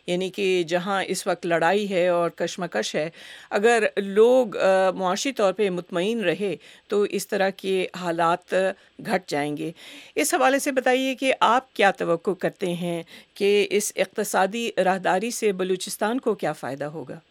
یعنی کہ جہاں اس وقت لڑائی ہے اور کشمکش ہے، اگر لوگ معاشی طور پہ مطمئن رہے تو اس طرح کے حالات گھٹ جائیں گے۔ اس حوالے سے بتائیے کہ آپ کیا توقع کرتے ہیں کہ اس اقتصادی راہداری سے بلوچستان کو کیا فائدہ ہوگا؟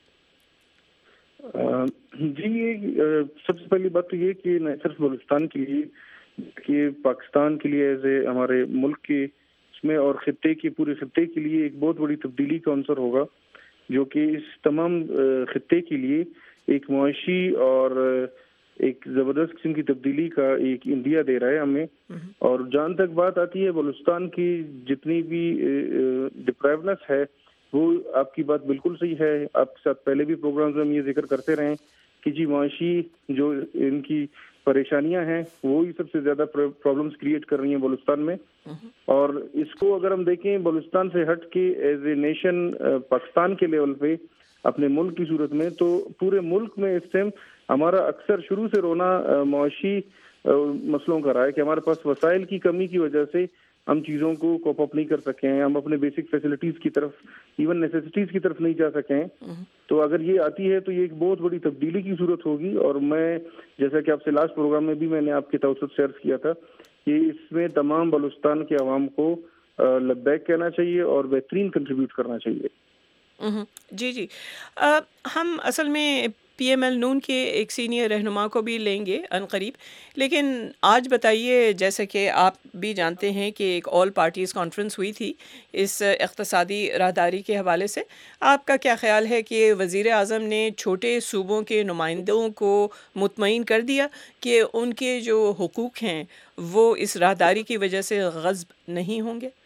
جی، یہ سب سے پہلی بات تو یہ کہ نہ صرف بلوچستان کے لیے کہ پاکستان کے لیے ایز اے ہمارے ملک کے اس میں اور خطے کے پورے خطے کے لیے ایک بہت بڑی تبدیلی کا عنصر ہوگا، جو کہ اس تمام خطے کے لیے ایک معاشی اور ایک زبردست قسم کی تبدیلی کا ایک انڈیا دے رہا ہے ہمیں۔ اور جہاں تک بات آتی ہے بلوچستان کی جتنی بھی ڈپرائیونس ہے، وہ آپ کی بات بالکل صحیح ہے۔ آپ کے ساتھ پہلے بھی پروگرامز میں ہم یہ ذکر کرتے رہے کہ جی معاشی جو ان کی پریشانیاں ہیں وہی سب سے زیادہ پرابلمز کریٹ کر رہی ہیں بلوچستان میں۔ اور اس کو اگر ہم دیکھیں بلوچستان سے ہٹ کے ایز اے نیشن پاکستان کے لیول پہ اپنے ملک کی صورت میں، تو پورے ملک میں اس ٹائم ہمارا اکثر شروع سے رونا معاشی مسئلوں کا رہا ہے کہ ہمارے پاس وسائل کی کمی کی وجہ سے ہم چیزوں کو کوپ اپ نہیں کر سکے ہیں، ہم اپنے بیسک فیسلٹیز کی طرف، ایون نیسیسٹیز کی طرف نہیں جا سکے ہیں۔ تو اگر یہ آتی ہے تو یہ ایک بہت بڑی تبدیلی کی صورت ہوگی۔ اور میں جیسا کہ آپ سے لاسٹ پروگرام میں بھی میں نے آپ کے توسط سے عرض کیا تھا کہ اس میں تمام بلوچستان کے عوام کو لبیک کہنا چاہیے اور بہترین کنٹریبیوٹ کرنا چاہیے۔ جی جی، ہم اصل میں پی ایم ایل نون کے ایک سینئر رہنما کو بھی لیں گے ان قریب، لیکن آج بتائیے، جیسے کہ آپ بھی جانتے ہیں کہ ایک آل پارٹیز کانفرنس ہوئی تھی اس اقتصادی راہداری کے حوالے سے، آپ کا کیا خیال ہے کہ وزیر اعظم نے چھوٹے صوبوں کے نمائندوں کو مطمئن کر دیا کہ ان کے جو حقوق ہیں وہ اس راہداری کی وجہ سے غصب نہیں ہوں گے؟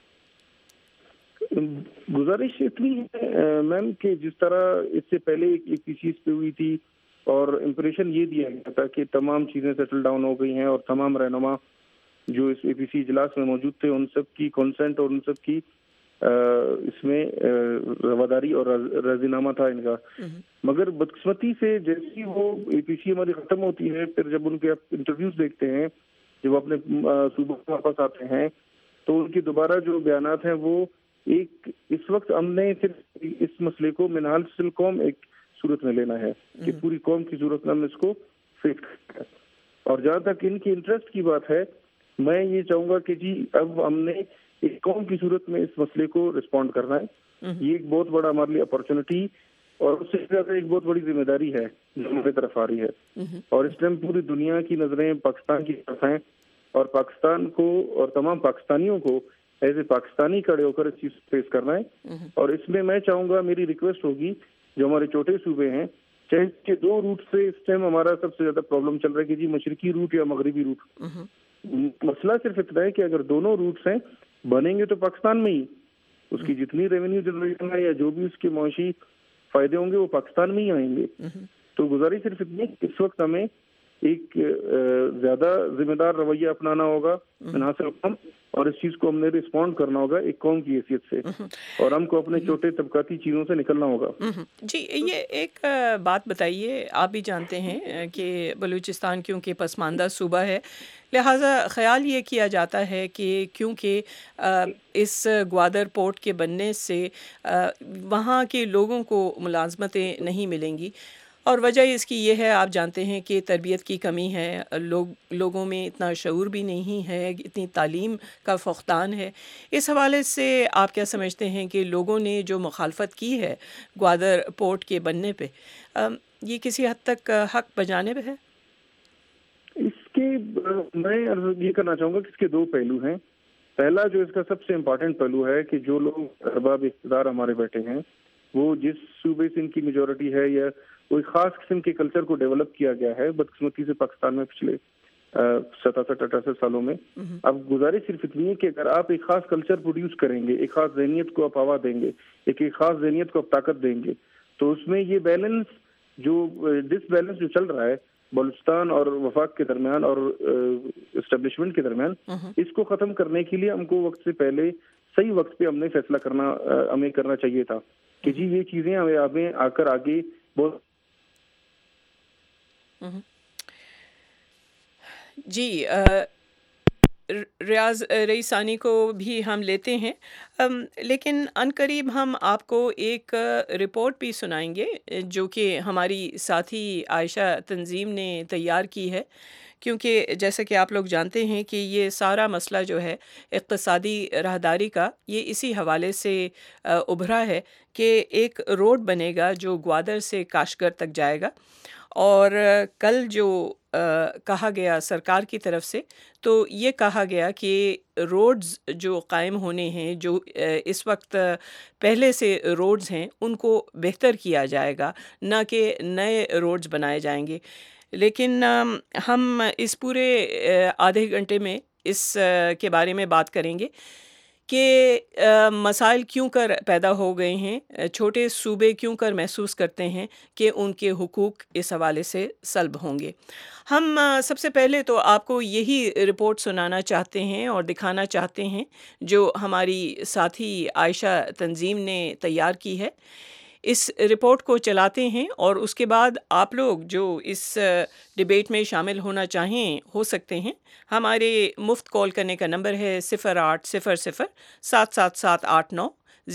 گزارش اتنی ہے میم کہ جس طرح اس سے پہلے ایک چیز پہ ہوئی تھی اور امپریشن یہ دیا گیا تھا کہ تمام چیزیں سیٹل ڈاؤن ہو گئی ہیں اور تمام رہنما جو اس اے پی سی اجلاس میں موجود تھے ان سب کی کنسنٹ اور ان سب کی اس میں رواداری اور رضینامہ تھا ان کا۔ مگر بدقسمتی سے جیسی وہ اے پی سی ہماری ختم ہوتی ہے، پھر جب ان کے انٹرویوز دیکھتے ہیں، جب اپنے صوبوں میں واپس آتے ہیں، تو ان کے دوبارہ جو بیانات ہیں وہ ایک اس وقت ہم نے صرف اس مسئلے کو منحل سل قوم ایک صورت میں لینا ہے کہ پوری قوم کی صورت میں ہم اس کو فیس کرنا ہے۔ اور جہاں تک ان کی انٹرسٹ کی بات ہے، میں یہ چاہوں گا کہ جی اب ہم نے ایک قوم کی صورت میں اس مسئلے کو رسپونڈ کرنا ہے۔ یہ ایک بہت بڑا ہمارے لیے اپرچونٹی اور اس سے زیادہ ایک بہت بڑی ذمہ داری ہے جو ہماری طرف آ رہی ہے۔ اور اس ٹائم پوری دنیا کی نظریں پاکستان کی طرف ہیں اور پاکستان کو اور تمام پاکستانیوں کو ایز اے پاکستانی کھڑے ہو کر اس چیز فیس کرنا ہے۔ اور اس میں چاہوں گا، میری ریکویسٹ ہوگی جو ہمارے چھوٹے صوبے ہیں، چاہے کے دو روٹ سے اس ٹائم ہمارا سب سے زیادہ پرابلم چل رہا ہے کہ جی مشرقی روٹ یا مغربی روٹ۔ مسئلہ صرف اتنا ہے کہ اگر دونوں روٹس ہیں بنیں گے تو پاکستان میں ہی اس کی جتنی ریونیو جنریشن ہے یا جو بھی اس کے معاشی فائدے ہوں گے وہ پاکستان میں ہی آئیں گے۔ تو گزارش صرف اتنی کہ اس وقت ہمیں ایک زیادہ ذمہ دار رویہ اپنانا ہوگا منحصر قوم، اور اس چیز کو ہم نے رسپونڈ کرنا ہوگا ایک قوم کی حیثیت سے، اور ہم کو اپنے چھوٹے طبقاتی چیزوں سے نکلنا ہوگا۔ جی، یہ ایک بات بتائیے، آپ بھی جانتے ہیں کہ بلوچستان کیونکہ پسماندہ صوبہ ہے، لہٰذا خیال یہ کیا جاتا ہے کہ کیونکہ اس گوادر پورٹ کے بننے سے وہاں کے لوگوں کو ملازمتیں نہیں ملیں گی، اور وجہ اس کی یہ ہے، آپ جانتے ہیں کہ تربیت کی کمی ہے، لوگوں میں اتنا شعور بھی نہیں ہے، اتنی تعلیم کا فقدان ہے۔ اس حوالے سے آپ کیا سمجھتے ہیں کہ لوگوں نے جو مخالفت کی ہے گوادر پورٹ کے بننے پہ، یہ کسی حد تک حق بجانب ہے؟ اس کے میں یہ کرنا چاہوں گا کہ اس کے دو پہلو ہیں۔ پہلا جو اس کا سب سے امپورٹنٹ پہلو ہے کہ جو لوگ ارباب اقتدار ہمارے بیٹھے ہیں، وہ جس صوبے سے ان کی میجورٹی ہے یا کوئی خاص قسم کے کلچر کو ڈیولپ کیا گیا ہے بدقسمتی سے پاکستان میں پچھلے 67-68 سالوں میں، اب گزارش صرف اتنی ہے کہ اگر آپ ایک خاص کلچر پروڈیوس کریں گے، ایک خاص ذہنیت کو آپ ہوا دیں گے، ایک خاص ذہنیت کو آپ طاقت دیں گے، تو اس میں یہ بیلنس جو ڈس بیلنس جو چل رہا ہے بلوچستان اور وفاق کے درمیان اور اسٹیبلشمنٹ کے درمیان، اس کو ختم کرنے کے لیے ہم کو وقت سے پہلے صحیح وقت پہ ہم نے فیصلہ کرنا چاہیے تھا کہ جی یہ چیزیں ہمیں آ کر آگے بہت جی ریاض رئیسانی کو بھی ہم لیتے ہیں، لیکن عنقریب ہم آپ کو ایک رپورٹ بھی سنائیں گے جو کہ ہماری ساتھی عائشہ تنظیم نے تیار کی ہے، کیونکہ جیسا کہ آپ لوگ جانتے ہیں کہ یہ سارا مسئلہ جو ہے اقتصادی راہداری کا، یہ اسی حوالے سے ابھرا ہے کہ ایک روڈ بنے گا جو گوادر سے کاشغر تک جائے گا، اور کل جو کہا گیا سرکار کی طرف سے، تو یہ کہا گیا کہ روڈز جو قائم ہونے ہیں، جو اس وقت پہلے سے روڈز ہیں، ان کو بہتر کیا جائے گا، نہ کہ نئے روڈز بنائے جائیں گے۔ لیکن ہم اس پورے آدھے گھنٹے میں اس کے بارے میں بات کریں گے کہ مسائل کیوں کر پیدا ہو گئے ہیں، چھوٹے صوبے کیوں کر محسوس کرتے ہیں کہ ان کے حقوق اس حوالے سے سلب ہوں گے۔ ہم سب سے پہلے تو آپ کو یہی رپورٹ سنانا چاہتے ہیں اور دکھانا چاہتے ہیں جو ہماری ساتھی عائشہ تنظیم نے تیار کی ہے۔ اس رپورٹ کو چلاتے ہیں اور اس کے بعد آپ لوگ جو اس ڈیبیٹ میں شامل ہونا چاہیں ہو سکتے ہیں۔ ہمارے مفت کال کرنے کا نمبر ہے 0800-777-89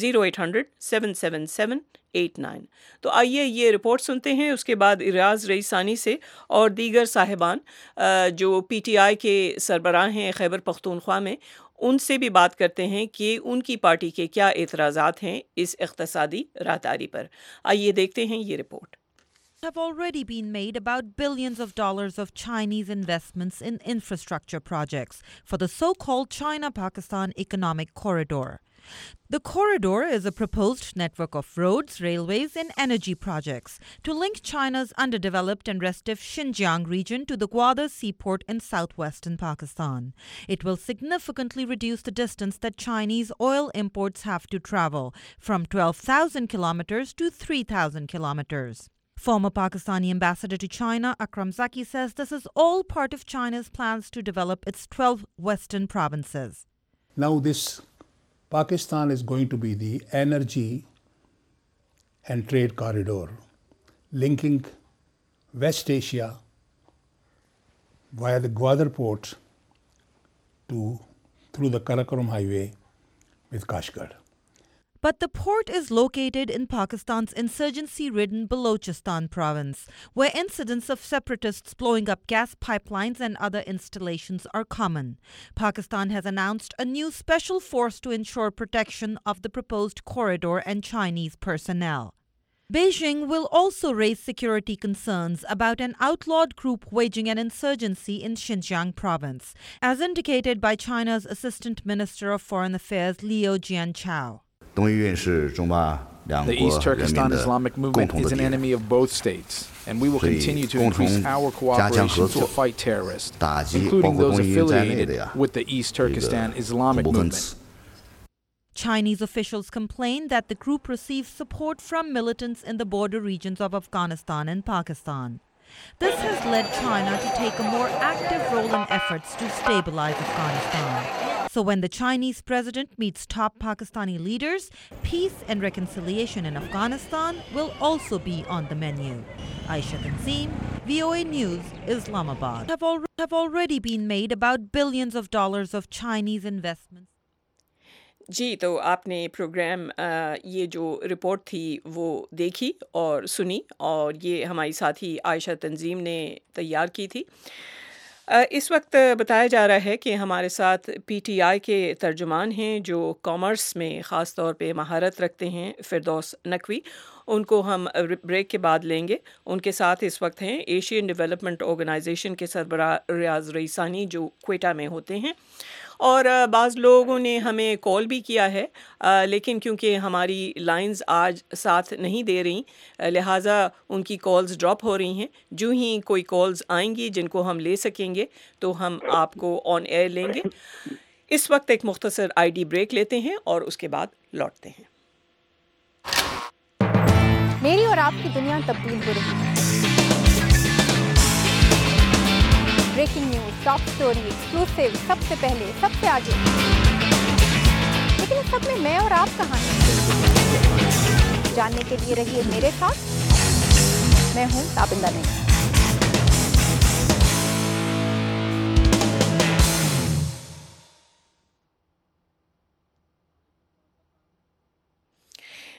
0800-777-89۔ تو آئیے یہ رپورٹ سنتے ہیں، اس کے بعد ریاض رئیسانی سے اور دیگر صاحبان جو پی ٹی آئی کے سربراہ ہیں خیبر پختونخوا میں، ان سے بھی بات کرتے ہیں کہ ان کی پارٹی کے کیا اعتراضات ہیں اس اقتصادی راہداری پر۔ آئیے دیکھتے ہیں یہ report. Have already been made about billions of dollars of Chinese investments in infrastructure projects for the so-called China-Pakistan Economic Corridor. The corridor is a proposed network of roads, railways, and energy projects to link China's underdeveloped and restive Xinjiang region to the Gwadar seaport in southwestern Pakistan. It will significantly reduce the distance that Chinese oil imports have to travel, from 12,000 kilometers to 3,000 kilometers. Former Pakistani ambassador to China, Akram Zaki, says this is all part of China's plans to develop its 12 western provinces. Now this Pakistan is going to be the energy and trade corridor linking West Asia via the Gwadar port through the Karakoram highway with Kashgar. But the port is located in Pakistan's insurgency-ridden Balochistan province, where incidents of separatists blowing up gas pipelines and other installations are common. Pakistan has announced a new special force to ensure protection of the proposed corridor and Chinese personnel. Beijing will also raise security concerns about an outlawed group waging an insurgency in Xinjiang province, as indicated by China's Assistant Minister of Foreign Affairs Liu Jianchao. The East Turkestan Islamic Movement is an enemy of both states, and we will continue to increase our cooperation to fight terrorists, including those affiliated with the East Turkestan Islamic Movement. Chinese officials complain that the group receives support from militants in the border regions of Afghanistan and Pakistan. This has led China to take a more active role in efforts to stabilize Afghanistan. So when the Chinese president meets top Pakistani leaders, peace and reconciliation in Afghanistan will also be on the menu. Aisha Tanzim, VOA News, Islamabad. Have already been made about billions of dollars of Chinese investments. جی، تو آپ نے programme یہ جو report تھی وہ دیکھی اور سنی، اور یہ ہماری ساتھی عائشہ تنظیم نے تیار کی تھی۔ اس وقت بتایا جا رہا ہے کہ ہمارے ساتھ پی ٹی آئی کے ترجمان ہیں جو کامرس میں خاص طور پہ مہارت رکھتے ہیں، فردوس نقوی۔ ان کو ہم بریک کے بعد لیں گے۔ ان کے ساتھ اس وقت ہیں ایشین ڈیولپمنٹ آرگنائزیشن کے سربراہ ریاض رئیسانی جو کوئٹہ میں ہوتے ہیں، اور بعض لوگوں نے ہمیں کال بھی کیا ہے، لیکن کیونکہ ہماری لائنز آج ساتھ نہیں دے رہی، لہٰذا ان کی کالز ڈراپ ہو رہی ہیں۔ جو ہی کوئی کالز آئیں گی جن کو ہم لے سکیں گے تو ہم آپ کو آن ایئر لیں گے۔ اس وقت ایک مختصر آئی ڈی بریک لیتے ہیں اور اس کے بعد لوٹتے ہیں۔ میری اور آپ کی دنیا تبدیل ہو رہی ہے۔ Breaking news, top story, exclusive, سب سے پہلے، سب سے آگے۔ لیکن اس سب میں اور آپ کہاں ہیں؟ جاننے کے لیے رہیے میرے ساتھ۔ میں ہوں تابندہ نہیں۔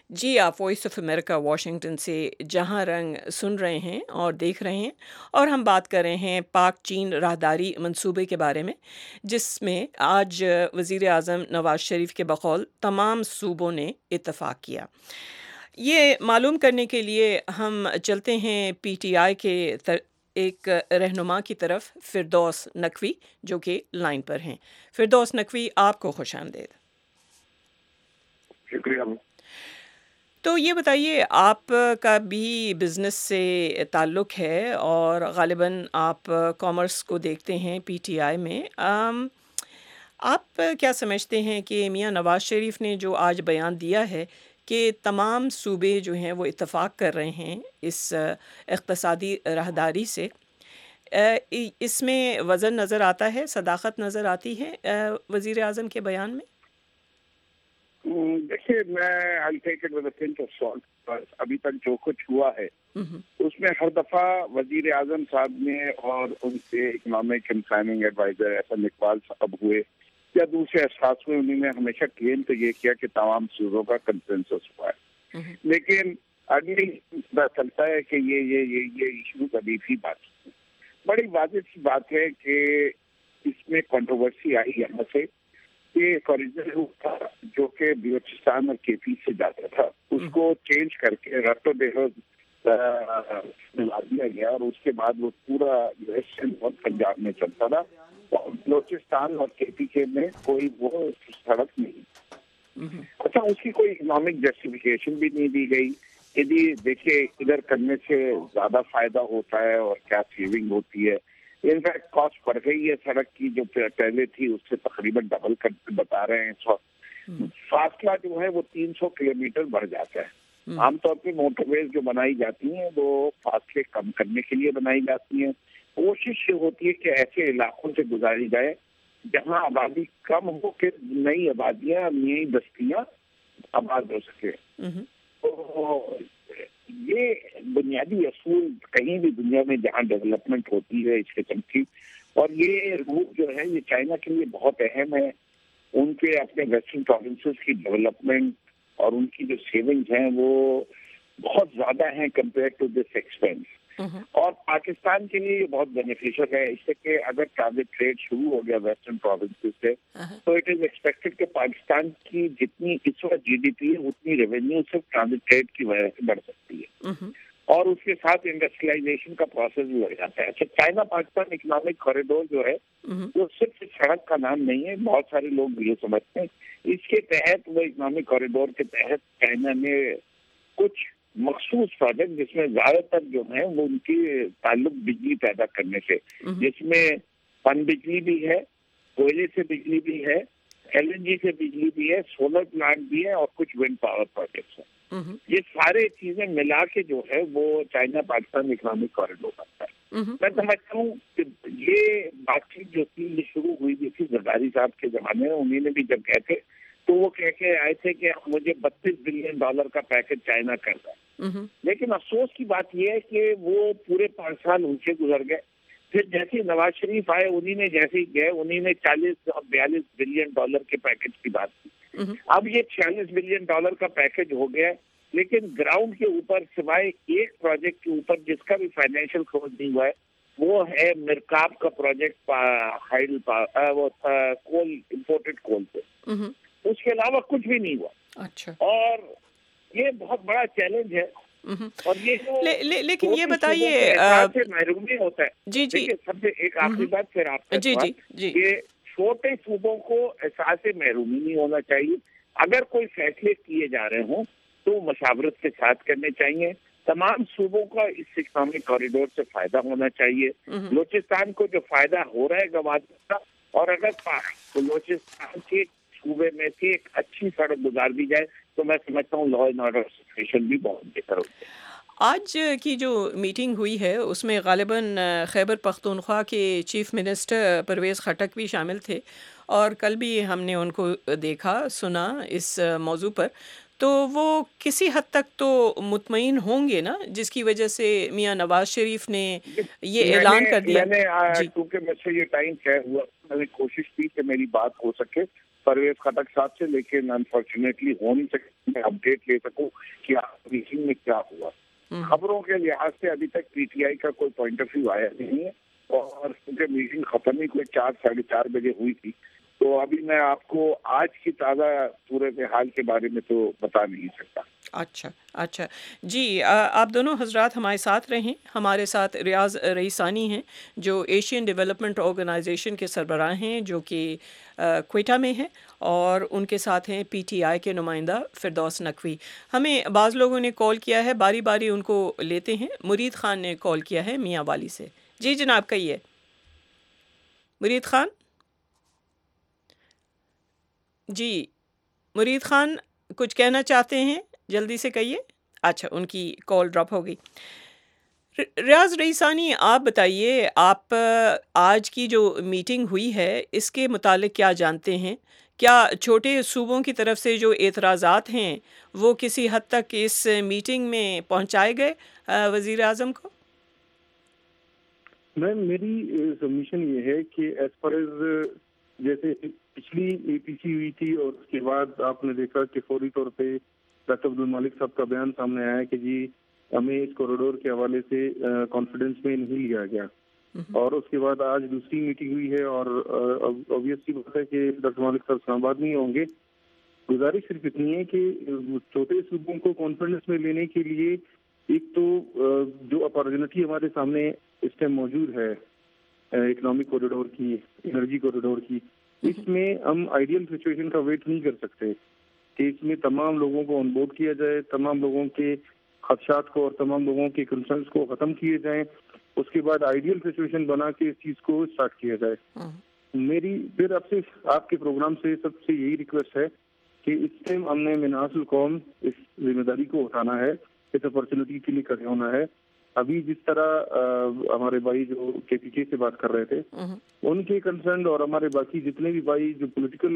जी, आप वॉइस ऑफ अमेरिका वाशिंगटन से जहां रंग सुन रहे हैं और देख रहे हैं, और हम बात कर रहे हैं पाक चीन राहदारी मंसूबे के बारे में, जिसमें आज वज़ीर आज़म नवाज़ शरीफ के बकौल तमाम सूबों ने इत्तफ़ाक़ किया। ये मालूम करने के लिए हम चलते हैं पीटीआई के एक रहनुमा की तरफ, फिरदौस नकवी, जो कि लाइन पर हैं। फिरदौस नकवी, आपको खुशामदीद। शुक्रिया। तो ये बताइए, आपका भी बिज़नेस से ताल्लुक़ है और ग़ालिबन आप कॉमर्स को देखते हैं पीटीआई में। आप क्या समझते हैं कि मियां नवाज़ शरीफ ने जो आज बयान दिया है कि तमाम सूबे जो हैं वो इत्तफ़ाक़ कर रहे हैं इस इक़्तिसादी राहदारी से, इसमें वज़न नज़र आता है, सदाक़त नज़र आती है वज़ीर आज़म के बयान में? देखिए, मैं I take it with a pinch of salt. अभी तक जो कुछ हुआ है उसमें हर दफा वजीर आजम साहब ने और उनसे economic and planning adviser Ahsan Iqbal साहब हुए या दूसरे अशखास हुए, उन्होंने हमेशा क्लेम तो ये किया कि तमाम सूबों का कंसेंसस हुआ है, लेकिन अगली पता चलता है कि ये इशू अभी भी बाकी है। बड़ी वाज़ेह सी बात है कि इसमें कंट्रोवर्सी आई यहाँ से कि कॉरिडोर रूट था जो कि बलूचिस्तान और केपी से जाता था, उसको चेंज करके रट्टो देहर मिला दिया गया और उसके बाद वो पूरा वेस्टर्न और पंजाब में चलता था और बलूचिस्तान और केपी के में कोई वो सड़क नहीं। अच्छा, उसकी कोई इकोनॉमिक जस्टिफिकेशन भी नहीं दी गई। यदि देखिए इधर करने से ज्यादा फायदा होता है और क्या सेविंग होती है, इनफैक्ट कॉस्ट बढ़ गई है सड़क की, जो पहले थी उससे तकरीबन डबल कर बता रहे हैं। फासला जो है वो 300 किलोमीटर बढ़ जाता है। आमतौर पे मोटरवेज जो बनाई जाती हैं वो फासले कम करने के लिए बनाई जाती हैं। कोशिश ये होती है कि ऐसे इलाकों से गुजारी जाए जहां आबादी कम हो के नई आबादियां, नई बस्तियां आबाद हो सके। तो ये बुनियादी असूल कहीं भी दुनिया में जहाँ डेवलपमेंट होती है इस किस्म की, और ये रूट जो है ये चाइना के लिए बहुत अहम है। उनके अपने वेस्टर्न प्रोविंसेस की डेवलपमेंट और उनकी जो सेविंग्स हैं वो बहुत ज्यादा हैं कंपेयर टू दिस एक्सपेंस। और पाकिस्तान के लिए ये बहुत बेनिफिशियल है, इससे कि अगर ट्रांजिट ट्रेड शुरू हो गया वेस्टर्न प्रोविंसेस से तो इट इज एक्सपेक्टेड कि पाकिस्तान की जितनी इस वक्त जीडीपी है उतनी रेवेन्यू सिर्फ ट्रांजिट ट्रेड की वजह से बढ़ सकती है और उसके साथ इंडस्ट्रियलाइजेशन का प्रोसेस भी बढ़ जाता है। अच्छा, चाइना पाकिस्तान इकोनॉमिक कॉरिडोर जो है वो सिर्फ सड़क का नाम नहीं है, बहुत सारे लोग ये समझते हैं। इसके तहत वो इकोनॉमिक कॉरिडोर के तहत चाइना ने कुछ मखसूस प्रोजेक्ट जिसमें ज्यादातर जो है वो उनकी ताल्लुक बिजली पैदा करने से, जिसमें पन बिजली भी है, कोयले से बिजली भी है, एलएनजी से बिजली भी है, सोलर प्लांट भी है और कुछ विंड पावर प्रोजेक्ट्स हैं। ये सारे चीजें मिला के जो है वो चाइना पाकिस्तान इकोनॉमिक कॉरिडोर बनता है। मैं समझता हूँ कि ये बातचीत जो थी ये शुरू हुई थी जरदारी साहब के जमाने में। उन्होंने भी जब गए थे तो वो कह के आए थे कि मुझे $32 बिलियन का पैकेज चाइना कर रहा है, लेकिन अफसोस की बात यह है कि वो पूरे 5 साल उनसे गुजर गए। फिर जैसे नवाज शरीफ आए, उन्हीं ने जैसे ही गए उन्हीं ने $40 और $42 बिलियन के पैकेज की बात की। अब ये $46 बिलियन का पैकेज हो गया, लेकिन ग्राउंड के ऊपर सिवाय एक प्रोजेक्ट के ऊपर जिसका भी फाइनेंशियल क्लोज नहीं हुआ है वो है मिरकाब का प्रोजेक्ट हाइडल वो कोल, इम्पोर्टेड कोल पे। उसके अलावा कुछ भी नहीं हुआ। अच्छा, और ये बहुत बड़ा चैलेंज है। और ये लेकिन ये बताइए से महरूमी होता है। जी जी, सबसे एक आखिरी बात फिर आपका जी जी जी, ये छोटे सूबों को एहसास महरूमी नहीं होना चाहिए। अगर कोई फैसले किए जा रहे हों तो मशावरत के साथ करने चाहिए। तमाम सूबों का इस इकोनॉमिक कॉरिडोर से फायदा होना चाहिए। बलूचिस्तान को जो फायदा हो रहा है गवादर का, और अगर बलूचिस्तान के सूबे में से एक अच्छी सड़क गुजार दी जाए तो मैं समझता हूँ लॉ एंड ऑर्डर सिचुएशन भी बहुत बेहतर होगी। आज की जो मीटिंग हुई है उसमें ग़ालिबन खैबर पख्तूनख्वा के चीफ मिनिस्टर परवेज़ खटक भी शामिल थे और कल भी हमने उनको देखा सुना इस मौजू पर। तो वो किसी हद तक तो मुतमईन होंगे ना, जिसकी वजह से मियां नवाज शरीफ ने ये ऐलान कर दिया। मैंने क्योंकि मुझसे ये टाइम तय हुआ, मैंने कोशिश की कि मेरी बात हो सके پرویز خٹک صاحب سے، لیکن انفارچونیٹلی ہو نہیں سکتا میں اپڈیٹ لے سکوں کہ میٹنگ میں کیا ہوا. خبروں کے لحاظ سے ابھی تک پی ٹی آئی کا کوئی پوائنٹ آف ویو آیا نہیں ہے، اور کیونکہ میٹنگ ختم ہی کوئی 4-4:30 بجے ہوئی تھی، تو ابھی میں آپ کو آج کی تازہ صورت حال کے بارے میں تو بتا نہیں سکتا. اچھا جی، آپ دونوں حضرات ہمارے ساتھ رہیں. ہمارے ساتھ ریاض رئیسانی ہیں جو ایشین ڈیولپمنٹ آرگنائزیشن کے سربراہ ہیں، جو کہ کوئٹہ میں ہیں، اور ان کے ساتھ ہیں پی ٹی آئی کے نمائندہ فردوس نقوی. ہمیں بعض لوگوں نے کال کیا ہے، باری باری ان کو لیتے ہیں. مرید خان نے کال کیا ہے میاں والی سے. جی جناب کہیے. مرید خان، جی مرید خان کچھ کہنا چاہتے ہیں؟ جلدی سے کہیے. اچھا، ان کی کال ڈراپ ہو گئی. ریاض رئیسانی، آپ بتائیے، آپ آج کی جو میٹنگ ہوئی ہے اس کے متعلق کیا جانتے ہیں؟ کیا چھوٹے صوبوں کی طرف سے جو اعتراضات ہیں وہ کسی حد تک اس میٹنگ میں پہنچائے گئے وزیر اعظم کو؟ میم میری سبمیشن یہ ہے کہ ایز پر ایز جیسے پچھلی اے پی سی ہوئی تھی اور اس کے بعد آپ نے دیکھا کہ فوری طور پہ ڈاکٹر عبدالمالک صاحب کا بیان سامنے آیا کہ جی ہمیں اس کوریڈور کے حوالے سے کانفیڈنس میں نہیں لیا گیا، اور اس کے بعد آج دوسری میٹنگ ہوئی ہے، اور obvious سی بات ہے کہ ڈاکٹر مالک صاحب اسلام آباد میں ہوں گے. گزارش صرف اتنی ہے کہ چھوٹے صوبوں کو کانفیڈنس میں لینے کے لیے ایک تو جو اپارچونیٹی ہمارے سامنے اس ٹائم موجود ہے اکنامک کوریڈور کی، انرجی کوریڈور کی، اس میں ہم آئیڈیل سچویشن کا ویٹ نہیں کر سکتے کہ اس میں تمام لوگوں کو آن بورڈ کیا جائے، تمام لوگوں کے خدشات کو اور تمام لوگوں کے کنسرنس کو ختم کیے جائیں، اس کے بعد آئیڈیل سچویشن بنا کے اس چیز کو اسٹارٹ کیا جائے. میری پھر اب سے آپ کے پروگرام سے سب سے یہی ریکویسٹ ہے کہ اس ٹائم ہم نے مناص القوم اس ذمہ داری کو اٹھانا ہے، اس اپرچونیٹی کے لیے کھڑے ہونا ہے. ابھی جس طرح ہمارے بھائی جو کے پی کے سے بات کر رہے تھے، ان کے کنسرن اور ہمارے باقی جتنے بھی بھائی جو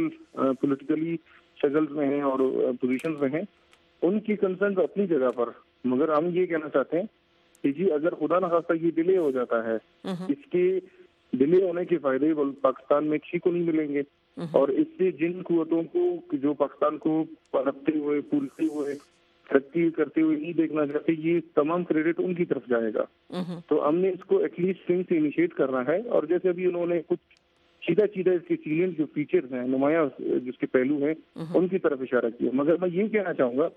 پولیٹیکلی شگلز میں ہیں اور پوزیشنز میں ہیں، ان کی کنسرن اپنی جگہ پر، مگر ہم یہ کہنا چاہتے ہیں کہ جی اگر خدا نخواستہ یہ ڈیلے ہو جاتا ہے، اس کے ڈیلے ہونے کے فائدے پاکستان میں کسی کو نہیں ملیں گے، اور اس سے جن قوتوں کو جو پاکستان کو پنپتے ہوئے پھولتے ہوئے ترقی کرتے ہوئے نہیں دیکھنا چاہتے، یہ تمام کریڈٹ ان کی طرف جائے گا. تو ہم نے اس کو ایٹ لیسٹ اسپرنگ سے انیشیٹ کرنا ہے، اور جیسے ابھی انہوں نے کچھ سیدھا اس کے سیلینٹ جو فیچرز ہیں، نمایاں جس کے پہلو ہیں، ان کی طرف اشارہ کیا. مگر میں یہ کہنا چاہوں گا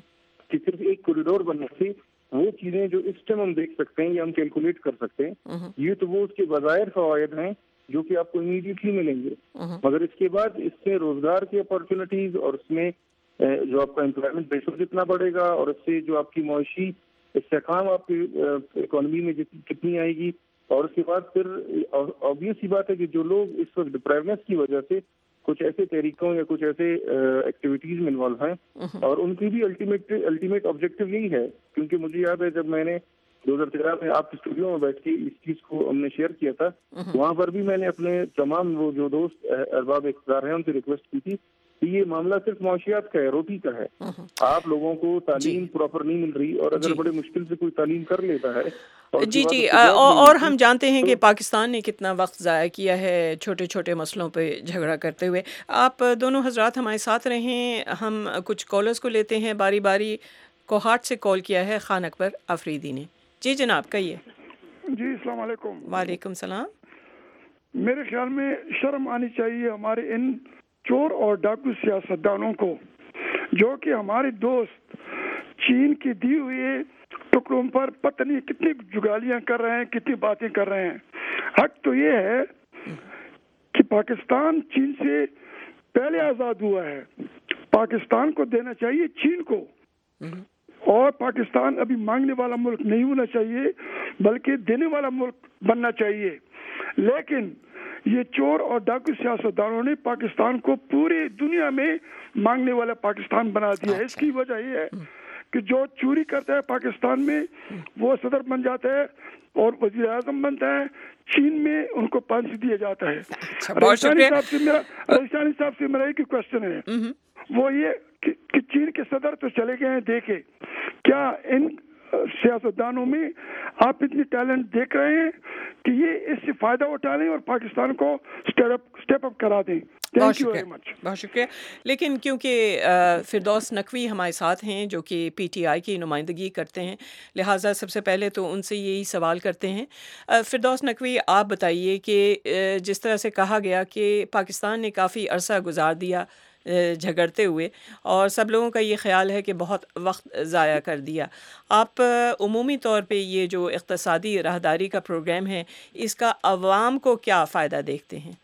کہ صرف ایک کوریڈور بننے سے وہ چیزیں جو اس ٹائم ہم دیکھ سکتے ہیں یا ہم کیلکولیٹ کر سکتے ہیں، یہ تو وہ اس کے بظاہر فوائد ہیں جو کہ آپ کو امیڈیٹلی ملیں گے، مگر اس کے بعد اس سے روزگار کی اپارچونیٹیز اور اس میں جو آپ کا امپلائمنٹ ریشو جتنا بڑھے گا، اور اس سے جو آپ کی معاشی استحکام آپ کی اکانومی میں کتنی آئے گی، اور اس کے بعد پھر obvious سی بات ہے کہ جو لوگ اس وقت ڈپرائیونیس کی وجہ سے کچھ ایسے طریقوں یا کچھ ایسے ایکٹیویٹیز میں انوالو ہیں، اور ان کی بھی الٹیمیٹ آبجیکٹو یہی ہے. کیونکہ مجھے یاد ہے جب میں نے 2013 میں آپ کے اسٹوڈیو میں بیٹھ کے اس چیز کو ہم نے شیئر کیا تھا، وہاں پر بھی میں نے اپنے تمام وہ جو دوست ارباب اقتدار ہیں ان سے ریکویسٹ کی تھی کہ یہ معاملہ صرف معاشیات کا ہے، روٹی کا ہے. آپ لوگوں کو تعلیم پراپر نہیں مل رہی، اور اگر بڑے مشکل سے کوئی تعلیم کر لیتا ہے جی اور ہم جانتے ہیں کہ پاکستان نے کتنا وقت ضائع کیا ہے چھوٹے چھوٹے مسئلوں پہ جھگڑا کرتے ہوئے. آپ دونوں حضرات ہمارے ساتھ رہیں. ہم کچھ کالرز کو لیتے ہیں باری باری. کوہاٹ سے کال کیا ہے خان اکبر آفریدی نے. جی جناب کہیے. جی السلام علیکم. وعلیکم السلام. میرے خیال میں شرم آنی چاہیے ہمارے ان چور اور ڈاکو سیاستدانوں کو، جو کہ ہمارے دوست چین کی دی ہوئے ٹکڑوں پر پتہ نہیں کتنی جگالیاں کر رہے ہیں، کتنی باتیں کر رہے ہیں. حق تو یہ ہے کہ پاکستان چین سے پہلے آزاد ہوا ہے، پاکستان کو دینا چاہیے چین کو، اور پاکستان ابھی مانگنے والا ملک نہیں ہونا چاہیے بلکہ دینے والا ملک بننا چاہیے. لیکن یہ چور اور ڈاکو سیاستدانوں نے پاکستان کو پوری دنیا میں مانگنے والا پاکستان بنا دیا ہے. اس کی وجہ یہ ہے کہ جو چوری کرتا ہے پاکستان میں وہ صدر بن جاتا ہے اور وزیر اعظم بنتا ہے. چین میں ان کو پھانسی دیا جاتا ہے. رئیسانی صاحب سے میرا ایک کوشچن ہے، وہ یہ کہ چین کے صدر تو چلے گئے ہیں، دیکھے کیا ان سیاستدانوں میں آپ اتنی ٹیلنٹ دیکھ رہے ہیں کہ یہ اس سے فائدہ اٹھا لیں اور پاکستان کو اسٹیپ اپ کرا دیں؟ بہت شکریہ، بہت شکریہ. لیکن کیونکہ فردوس نقوی ہمارے ساتھ ہیں جو کہ پی ٹی آئی کی نمائندگی کرتے ہیں، لہٰذا سب سے پہلے تو ان سے یہی سوال کرتے ہیں. فردوس نقوی، آپ بتائیے کہ جس طرح سے کہا گیا کہ پاکستان نے کافی عرصہ گزار دیا جھگڑتے ہوئے، اور سب لوگوں کا یہ خیال ہے کہ بہت وقت ضائع کر دیا. آپ عمومی طور پہ یہ جو اقتصادی راہداری کا پروگرام ہے، اس کا عوام کو کیا فائدہ دیکھتے ہیں؟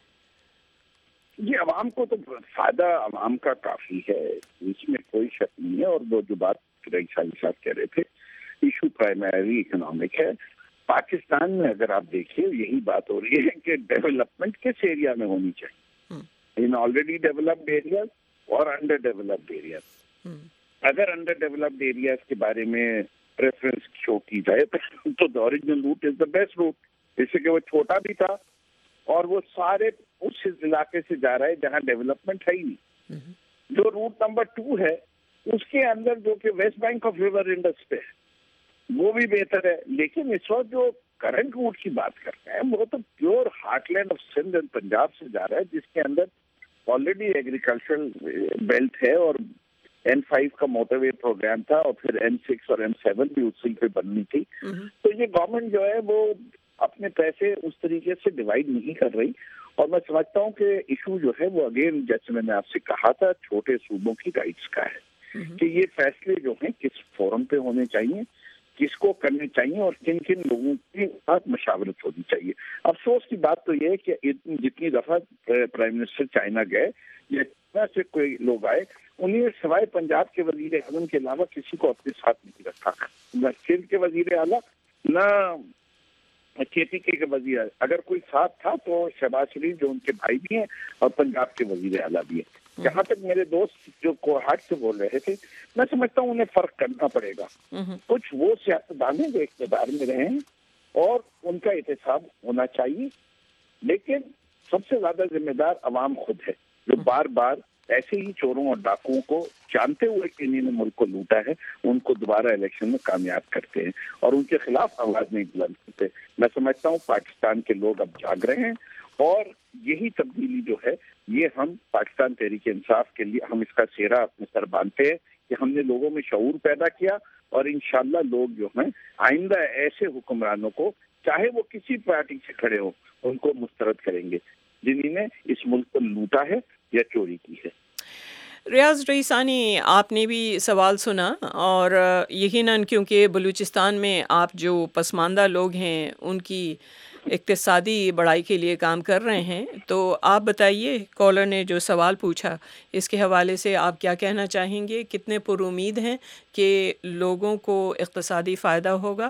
جی، عوام کو تو فائدہ عوام کا کافی ہے، اس میں کوئی شک نہیں ہے. اور وہ جو بات صاحب کہہ رہے تھے، ایشو پرائمری اکنامک ہے. پاکستان میں اگر آپ دیکھیے یہی بات ہو رہی ہے کہ ڈیولپمنٹ کس ایریا میں ہونی چاہیے، ان آلریڈی ڈیولپڈ ایریاز اور انڈر ڈیولپڈ ایریاز. اگر انڈر ڈیولپڈ ایریاز کے بارے میں پریفرنس شو کی جائے تو the original route is the best route، جیسے کہ وہ چھوٹا بھی تھا اور وہ سارے اس علاقے سے جا رہا ہے جہاں ڈیولپمنٹ ہے ہی نہیں. جو روٹ نمبر 2 ہے اس کے اندر جو کہ west bank of river Indus پہ ہے وہ بھی بہتر ہے. لیکن اس وقت جو کرنٹ روٹ کی بات کرتے ہیں وہ تو pure heartland of Sindh and Punjab سے جا رہا ہے، جس کے اندر آلریڈی ایگریکلچرل بیلٹ ہے اور N5 کا موٹر وے پروگرام تھا اور پھر N6 اور N7 بھی اسی پہ بننی تھی. تو یہ گورنمنٹ جو ہے وہ اپنے پیسے اس طریقے سے ڈیوائیڈ نہیں کر رہی. اور میں سمجھتا ہوں کہ ایشو جو ہے وہ اگین جیسے میں نے آپ سے کہا تھا چھوٹے صوبوں کی رائٹس کا ہے کہ یہ فیصلے جو ہیں کس فورم پہ ہونے چاہیے، کس کو کرنے چاہیے اور کن کن لوگوں کے ساتھ مشاورت ہونی چاہیے. افسوس کی بات تو یہ ہے کہ جتنی دفعہ پرائم منسٹر چائنا گئے یا چائنا سے کوئی لوگ آئے، انہیں سوائے پنجاب کے وزیر اعظم کے علاوہ کسی کو اپنے ساتھ نہیں رکھا، نہ سندھ کے وزیر اعلیٰ نہ KPK کے وزیر. اگر کوئی ساتھ تھا تو شہباز شریف جو ان کے بھائی بھی ہیں اور پنجاب کے وزیر اعلیٰ بھی ہیں. جہاں تک میرے دوست جو کوہاٹ سے بول رہے تھے، میں سمجھتا ہوں انہیں فرق کرنا پڑے گا. کچھ وہ سیاستدان ہیں جو اقتدار میں رہے ہیں اور ان کا احتساب ہونا چاہیے، لیکن سب سے زیادہ ذمہ دار عوام خود ہے جو بار بار ایسے ہی چوروں اور ڈاکوؤں کو جانتے ہوئے کہ انہوں نے ملک کو لوٹا ہے ان کو دوبارہ الیکشن میں کامیاب کرتے ہیں اور ان کے خلاف آواز نہیں بلند کرتے. میں سمجھتا ہوں پاکستان کے لوگ اب جاگ رہے ہیں اور یہی تبدیلی جو ہے یہ ہم پاکستان تحریک انصاف کے لیے ہم اس کا سہرا اپنے سر باندھتے ہیں کہ ہم نے لوگوں میں شعور پیدا کیا اور انشاءاللہ لوگ جو ہیں آئندہ ایسے حکمرانوں کو چاہے وہ کسی پارٹی سے کھڑے ہوں ان کو مسترد کریں گے جنہوں نے اس ملک کو لوٹا ہے یا چوری کی ہے. ریاض رئیسانی، آپ نے بھی سوال سنا اور یقیناً کیونکہ بلوچستان میں آپ جو پسماندہ لوگ ہیں ان کی اقتصادی بڑائی کے لیے کام کر رہے ہیں، تو آپ بتائیے کالر نے جو سوال پوچھا اس کے حوالے سے آپ کیا کہنا چاہیں گے؟ کتنے پر امید ہیں کہ لوگوں کو اقتصادی فائدہ ہوگا؟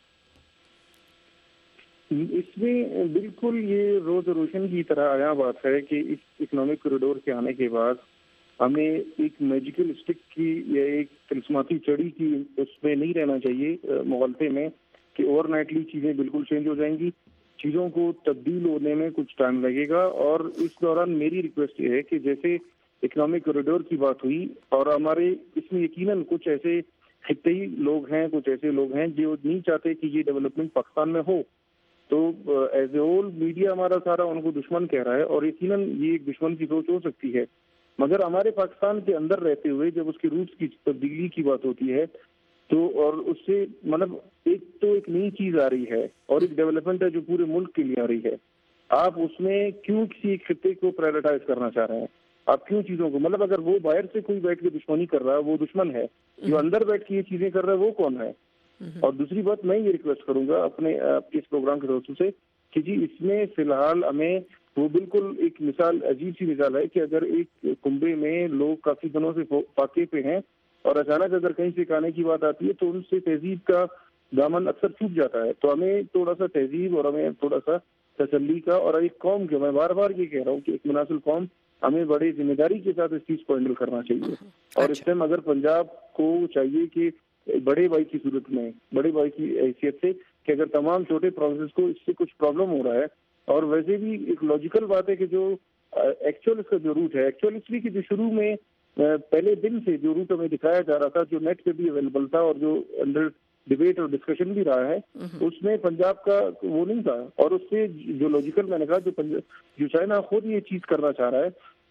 اس میں بالکل یہ روز روشن کی طرح آیا بات ہے کہ اس اکنامک کوریڈور کے آنے کے بعد ہمیں ایک میجیکل اسٹک کی یا ایک تلسماتی چڑی کی اس میں نہیں رہنا چاہیے مغالطے میں کہ اوور نائٹلی چیزیں بالکل چینج ہو جائیں گی. چیزوں کو تبدیل ہونے میں کچھ ٹائم لگے گا اور اس دوران میری ریکویسٹ یہ ہے کہ جیسے اکنامک کوریڈور کی بات ہوئی اور ہمارے اس میں یقیناً کچھ ایسے خطئی لوگ ہیں، کچھ ایسے لوگ ہیں جو نہیں چاہتے کہ یہ ڈیولپمنٹ پاکستان میں ہو، تو ایز اے ہول میڈیا ہمارا سارا ان کو دشمن کہہ رہا ہے اور یقیناً یہ ایک دشمن کی سوچ ہو سکتی ہے. مگر ہمارے پاکستان کے اندر رہتے ہوئے جب اس کی روٹس کی تبدیلی کی بات ہوتی ہے تو اور اس سے مطلب ایک نئی چیز آ رہی ہے اور ایک ڈیولپمنٹ ہے جو پورے ملک کے لیے آ رہی ہے. آپ اس میں کیوں کسی ایک خطے کو پرائیورٹائز کرنا چاہ رہے ہیں؟ آپ کیوں چیزوں کو مطلب اگر وہ باہر سے کوئی بیٹھ کے دشمنی کر رہا ہے وہ دشمن ہے، جو اندر بیٹھ کے یہ چیزیں کر رہا ہے وہ کون ہے؟ اور دوسری بات میں یہ ریکویسٹ کروں گا اپنے اس پروگرام کے دوستوں سے کہ جی اس میں فی الحال ہمیں وہ بالکل ایک مثال عجیب سی مثال ہے کہ اگر ایک کنبے میں لوگ کافی دنوں سے فاقے پہ ہیں اور اچانک اگر کہیں سے کھانے کی بات آتی ہے تو ان سے تہذیب کا دامن اکثر چھوٹ جاتا ہے. تو ہمیں تھوڑا سا تہذیب اور ہمیں تھوڑا سا تسلی کا اور ایک قوم کے میں بار بار یہ کہہ رہا ہوں کہ ایک مناسب قوم ہمیں بڑی ذمہ داری کے ساتھ اس چیز کو ہینڈل کرنا چاہیے. اور اس ٹائم اگر پنجاب کو چاہیے کہ بڑے بھائی کی صورت میں بڑے بھائی کی حیثیت سے کہ اگر تمام چھوٹے پروسیس کو اس سے کچھ پرابلم ہو رہا ہے اور ویسے بھی ایک لاجیکل بات ہے کہ جو ایکچوئل اس کا جو روٹ ہے ایکچوئل اس لیے کہ جو شروع میں پہلے دن سے جو روٹ ہمیں دکھایا جا رہا تھا جو نیٹ پہ بھی اویلیبل تھا اور جو انڈر ڈبیٹ اور ڈسکشن بھی رہا ہے اس میں پنجاب کا وہ نہیں تھا. اور اس سے جو لاجیکل میں نے کہا جو چائنا خود یہ چیز کرنا چاہ رہا ہے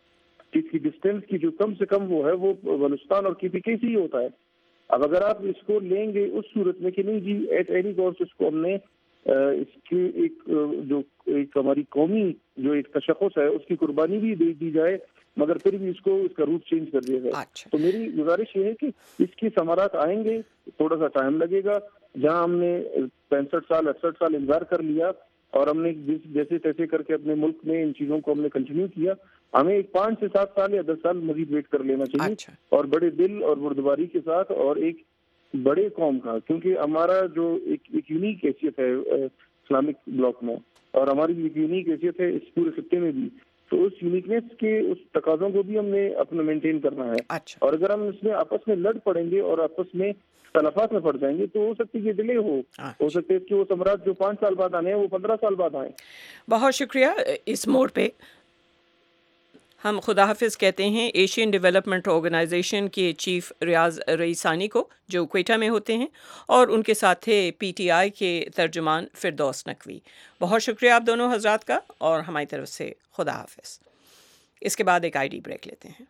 اس کی ڈسٹینس کی جو کم سے کم وہ ہے وہ بلوچستان اور KPK سے ہی ہوتا ہے. اب اگر آپ اس کو لیں گے اس صورت میں کہ نہیں جی ایٹ اینی کاسٹ اس کو ہم نے اس کی ایک جو ایک ہماری قومی جو ایک تشخص ہے اس کی قربانی بھی دے دی جائے مگر پھر بھی اس کو اس کا روٹ چینج کر دیا جائے. تو میری گزارش یہ ہے کہ اس کی ثمرات آئیں گے, تھوڑا سا ٹائم لگے گا. جہاں ہم نے 65 سال 68 سال انتظار کر لیا اور ہم نے جیسے تیسے کر کے اپنے ملک میں ان چیزوں کو ہم نے کنٹینیو کیا, ہمیں ایک 5 سے 7 سال یا 10 سال مزید ویٹ کر لینا چاہیے اور بڑے دل اور بردباری کے ساتھ اور ایک بڑے قوم کا, کیونکہ ہمارا جو ایک یونیک حیثیت ہے اسلامک بلاک میں اور ہماری ایک یونیک حیثیت ہے اس پورے خطے میں بھی, تو اس یونیکنیس کے اس تقاضوں کو بھی ہم نے اپنا مینٹین کرنا ہے. اور اگر ہم اس میں آپس میں لڑ پڑیں گے اور آپس میں اختلافات میں پڑ جائیں گے تو ہو سکتی ہے کہ ڈیلے ہو سکتے ہے کہ وہ ثمرات جو 5 سال بعد آنے ہیں وہ 15 سال بعد آئیں. بہت شکریہ. اس موڑ پہ ہم خدا حافظ کہتے ہیں ایشین ڈیولپمنٹ آرگنائزیشن کے چیف ریاض رئیسانی کو جو کوئٹہ میں ہوتے ہیں, اور ان کے ساتھ تھے PTI کے ترجمان فردوس نقوی. بہت شکریہ آپ دونوں حضرات کا, اور ہماری طرف سے خدا حافظ. اس کے بعد ایک ID بریک لیتے ہیں.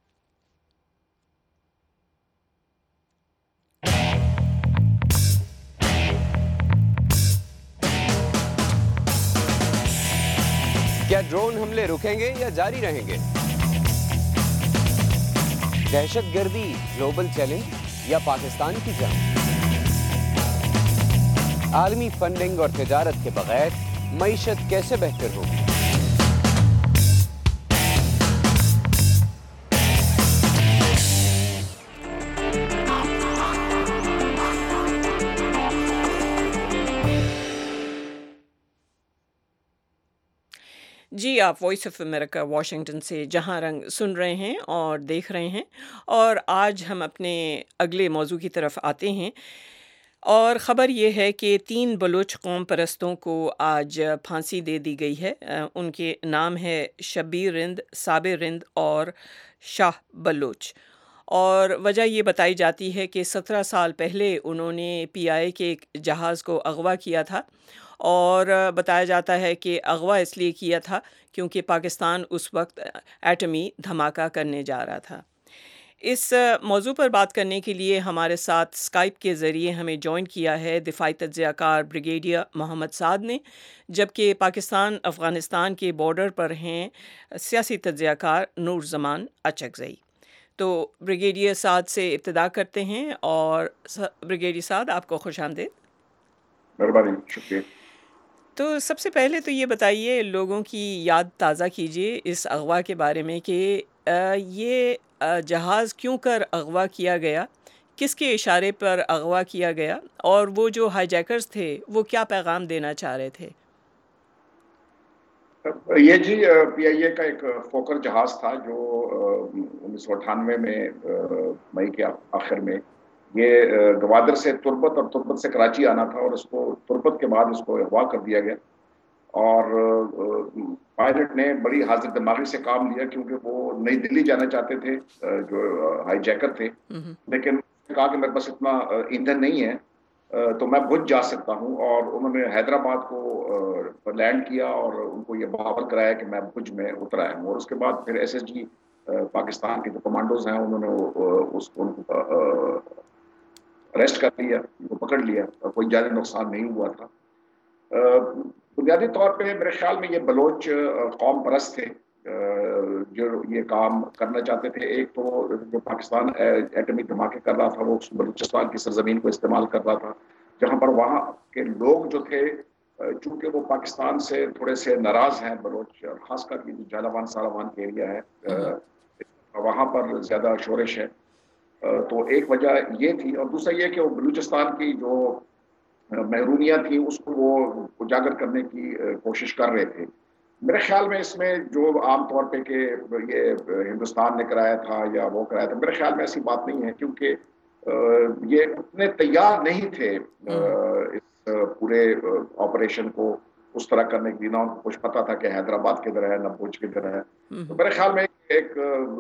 کیا ڈرون حملے رکیں گے یا جاری رہیں گے؟ دہشت گردی گلوبل چیلنج یا پاکستان کی جنگ؟ عالمی فنڈنگ اور تجارت کے بغیر معیشت کیسے بہتر ہوگی؟ جی, آپ وائس آف امریکہ واشنگٹن سے جہاں رنگ سن رہے ہیں اور دیکھ رہے ہیں, اور آج ہم اپنے اگلے موضوع کی طرف آتے ہیں. اور خبر یہ ہے کہ 3 بلوچ قوم پرستوں کو آج پھانسی دے دی گئی ہے. ان کے نام ہے شبیر رند, صابر رند اور شاہ بلوچ. اور وجہ یہ بتائی جاتی ہے کہ 17 سال پہلے انہوں نے PI کے ایک جہاز کو اغوا کیا تھا, اور بتایا جاتا ہے کہ اغوا اس لیے کیا تھا کیونکہ پاکستان اس وقت ایٹمی دھماکہ کرنے جا رہا تھا. اس موضوع پر بات کرنے کے لیے ہمارے ساتھ اسکائپ کے ذریعے ہمیں جوائن کیا ہے دفاعی تجزیہ کار بریگیڈیئر محمد سعد نے, جبکہ پاکستان افغانستان کے بارڈر پر ہیں سیاسی تجزیہ کار نور زمان اچکزئی. تو بریگیڈیئر سعد سے ابتدا کرتے ہیں, اور بریگیڈیئر سعد آپ کو خوش آمدید. مہربانی, شکریہ. تو سب سے پہلے تو یہ بتائیے, لوگوں کی یاد تازہ کیجیے اس اغوا کے بارے میں کہ یہ جہاز کیوں کر اغوا کیا گیا, کس کے اشارے پر اغوا کیا گیا, اور وہ جو ہائی جیکرز تھے وہ کیا پیغام دینا چاہ رہے تھے؟ یہ جی PIA کا ایک فوکر جہاز تھا جو 1998 میں مئی کے آخر میں یہ گوادر سے تربت اور تربت سے کراچی آنا تھا, اور اس کو تربت کے بعد اس کو اغوا کر دیا گیا. اور پائلٹ نے بڑی حاضر دماغی سے کام لیا کیونکہ وہ نئی دلی جانا چاہتے تھے جو ہائی جیکر تھے, لیکن کہا کہ میرے پاس اتنا ایندھن نہیں ہے تو میں بھج جا سکتا ہوں. اور انہوں نے حیدرآباد کو لینڈ کیا اور ان کو یہ باور کرایا کہ میں بھج میں اترا ہوں. اور اس کے بعد پھر SSG پاکستان کے جو کمانڈوز ہیں انہوں نے اس کو اریسٹ کر لیا, ان کو پکڑ لیا, اور کوئی جانی نقصان نہیں ہوا تھا. بنیادی طور پہ میرے خیال میں یہ بلوچ قوم پرست تھے جو یہ کام کرنا چاہتے تھے. ایک تو جو پاکستان ایٹمی دھماکے کر رہا تھا وہ بلوچستان کی سرزمین کو استعمال کر رہا تھا, جہاں پر وہاں کے لوگ جو تھے چونکہ وہ پاکستان سے تھوڑے سے ناراض ہیں بلوچ, خاص کر جو جالاوان سالاوان کے ایریا ہے وہاں پر زیادہ شورش ہے. تو ایک وجہ یہ تھی, اور دوسرا یہ کہ وہ بلوچستان کی جو محرومیاں تھیں اس کو وہ اجاگر کرنے کی کوشش کر رہے تھے. میرے خیال میں اس میں جو عام طور پہ کہ یہ ہندوستان نے کرایا تھا یا وہ کرایا تھا, میرے خیال میں ایسی بات نہیں ہے, کیونکہ یہ اتنے تیار نہیں تھے اس پورے آپریشن کو اس طرح کرنے کی. نہ ان کو کچھ پتا تھا کہ حیدرآباد کدھر ہے, نہ بھوج کدھر ہے. تو میرے خیال میں ایک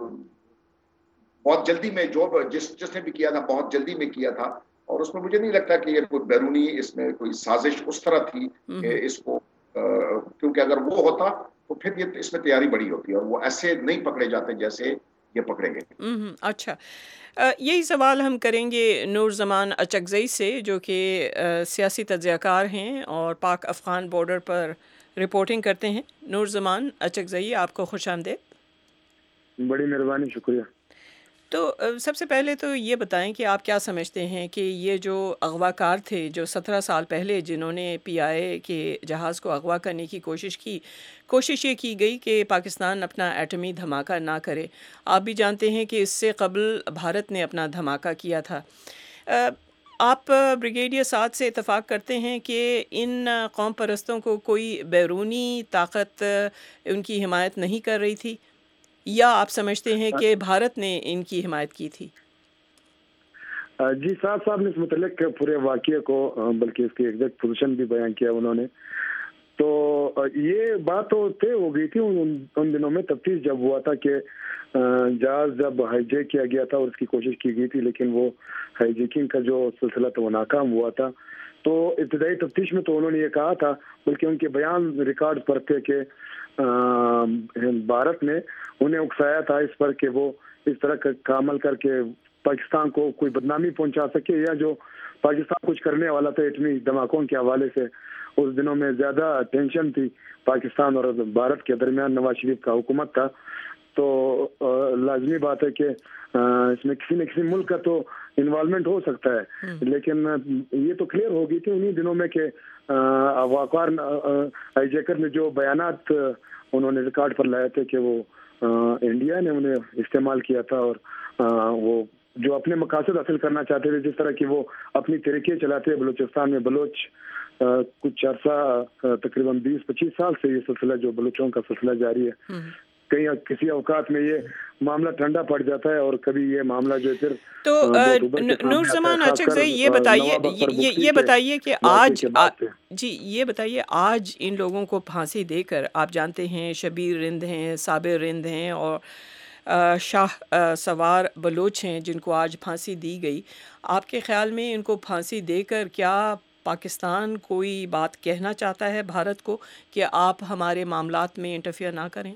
بہت جلدی میں جو جس نے بھی کیا تھا بہت جلدی میں کیا تھا, اور اس میں مجھے نہیں لگتا کہ یہ کوئی بیرونی اس میں کوئی سازش اس طرح تھی کہ اس کو, کیونکہ اگر وہ ہوتا تو پھر یہ اس میں تیاری بڑی ہوتی ہے اور وہ ایسے نہیں پکڑے جاتے جیسے یہ پکڑے گئے. اچھا، یہی سوال ہم کریں گے نور زمان اچکزئی سے، جو کہ سیاسی تجزیہ کار ہیں اور پاک افغان بارڈر پر رپورٹنگ کرتے ہیں. نور زمان اچکزئی، آپ کو خوش آمدید. بڑی مہربانی، شکریہ. تو سب سے پہلے تو یہ بتائیں کہ آپ کیا سمجھتے ہیں کہ یہ جو اغوا کار تھے جو 17 سال پہلے جنہوں نے PIA کے جہاز کو اغوا کرنے کی کوشش یہ کی گئی کہ پاکستان اپنا ایٹمی دھماکہ نہ کرے. آپ بھی جانتے ہیں کہ اس سے قبل بھارت نے اپنا دھماکہ کیا تھا. آپ بریگیڈیئر سعد سے اتفاق کرتے ہیں کہ ان قوم پرستوں کو کوئی بیرونی طاقت ان کی حمایت نہیں کر رہی تھی، یا آپ سمجھتے ہیں کہ بھارت نے ان کی حمایت کی تھی؟ جی، صاحب نے اس متعلق پورے واقعے کو بلکہ اس کی ایگزیکٹ پوزیشن بھی بیان کیا انہوں نے. تو یہ بات تو طے ہو گئی تھی ان دنوں میں، تفتیش جب ہوا تھا کہ جہاز جب ہائی جیک کیا گیا تھا اور اس کی کوشش کی گئی تھی، لیکن وہ ہائی جیکنگ کا جو سلسلہ تھا وہ ناکام ہوا تھا. تو ابتدائی تفتیش میں تو انہوں نے یہ کہا تھا، بلکہ ان کے بیان ریکارڈ پر تھے کہ بھارت نے انہیں اکسایا تھا اس پر کہ وہ اس طرح کا عمل کر کے پاکستان کو کوئی بدنامی پہنچا سکے، یا جو پاکستان کچھ کرنے والا تھا ایٹمی دھماکوں کے حوالے سے. اس دنوں میں زیادہ ٹینشن تھی پاکستان اور بھارت کے درمیان، نواز شریف کا حکومت تھا. تو لازمی بات ہے کہ اس میں کسی نہ کسی ملک کا تو انوالومنٹ ہو سکتا ہے، لیکن یہ تو کلیئر ہو گئی تھی انہی دنوں میں کہ اغواکار ہائی جیکر نے جو بیانات انہوں نے ریکارڈ پر لائے تھے کہ وہ انڈیا نے انہیں استعمال کیا تھا، اور وہ جو اپنے مقاصد حاصل کرنا چاہتے تھے، جس طرح کی وہ اپنی طریقے چلاتے ہیں بلوچستان میں. بلوچ کچھ عرصہ تقریباً 20-25 سال سے یہ سلسلہ جو بلوچوں کا سلسلہ جاری ہے. کہیں کسی اوقات میں یہ معاملہ ٹھنڈا پڑ جاتا ہے اور کبھی یہ معاملہ جو پھر تو نور زمان اچکزئی یہ بتائیے کہ آج ان لوگوں کو پھانسی دے کر، آپ جانتے ہیں شبیر رند ہیں، صابر رند ہیں اور شاہ سوار بلوچ ہیں جن کو آج پھانسی دی گئی. آپ کے خیال میں ان کو پھانسی دے کر کیا پاکستان کوئی بات کہنا چاہتا ہے بھارت کو کہ آپ ہمارے معاملات میں انٹرفیئر نہ کریں؟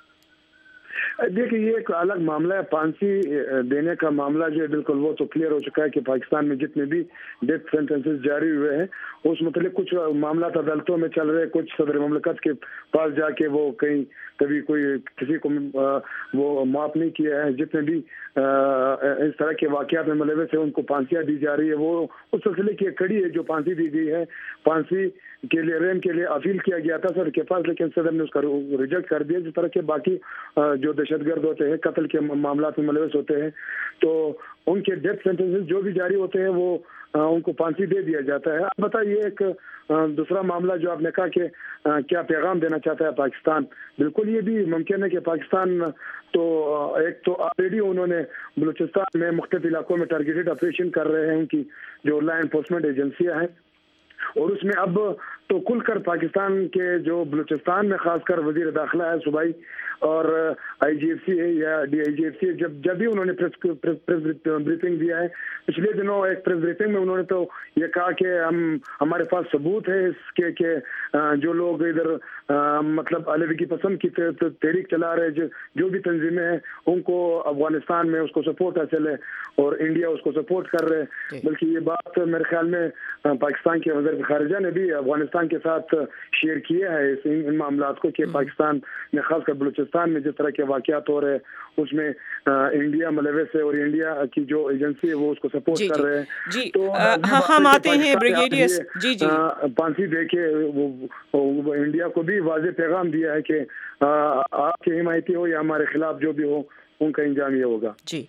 دیکھیں، یہ ایک الگ معاملہ ہے. پھانسی دینے کا معاملہ جو ہے بالکل وہ تو کلیئر ہو چکا ہے کہ پاکستان میں جتنے بھی ڈیتھ سینٹنسز جاری ہوئے ہیں اس متعلق کچھ معاملات عدالتوں میں چل رہے، کچھ صدر مملکت کے پاس جا کے وہ کبھی کوئی کسی کو وہ معاف نہیں کیا ہے. جتنے بھی اس طرح کے واقعات میں ملوث ہیں ان کو پھانسیاں دی جا رہی ہے. وہ اس سلسلے کی ایک کڑی ہے جو پھانسی دی گئی ہے. پھانسی کے لیے ریم کے لیے اپیل کیا گیا تھا صدر کے پاس، لیکن صدر نے اس کا ریجیکٹ کر دیا. جس طرح کے باقی جو دہشت گرد ہوتے ہیں، قتل کے معاملات میں ملوث ہوتے ہیں، تو ان کے ڈیتھ سینٹنسز جو بھی جاری ہوتے ہیں وہ ان کو پھانسی دے دیا جاتا ہے. البتہ یہ ایک دوسرا معاملہ جو آپ نے کہا کہ کیا پیغام دینا چاہتا ہے پاکستان، بالکل یہ بھی ممکن ہے کہ پاکستان تو ایک تو آلریڈی انہوں نے بلوچستان میں مختلف علاقوں میں ٹارگیٹڈ آپریشن کر رہے ہیں ان کی جو لا انفورسمنٹ ایجنسیاں ہیں، اور اس میں اب تو کھل کر پاکستان کے جو بلوچستان میں خاص کر وزیر داخلہ ہے صوبائی اور IGFC ہے یا DIGFC ہے، جب بھی انہوں نے پریس بریفنگ دیا ہے پچھلے دنوں ایک پریس بریفنگ میں انہوں نے تو یہ کہا کہ ہمارے پاس ثبوت ہے اس کے کہ جو لوگ ادھر مطلب علیحدگی پسند کی تحریک چلا رہے، جو بھی تنظیمیں ہیں ان کو افغانستان میں اس کو سپورٹ حاصل ہے اور انڈیا اس کو سپورٹ کر رہے. بلکہ یہ بات میرے خیال میں پاکستان کے وزیر خارجہ نے بھی افغانستان کے ساتھ شیئر کیا ہے ان معاملات کو کہ پاکستان میں خاص کر بلوچستان میں جس طرح کے واقعات ہو رہے ہیں اس میں انڈیا ملوث ہے اور انڈیا کی جو ایجنسی ہے وہ اس کو سپورٹ کر رہے ہیں. تو ہم آتے ہیں بریگیڈیئر پھانسی دے کے وہ انڈیا کو بھی واضح پیغام دیا ہے کہ آپ کے حمایتی ہو یا ہمارے خلاف جو بھی ہو ان کا انجام یہ ہوگا. جی،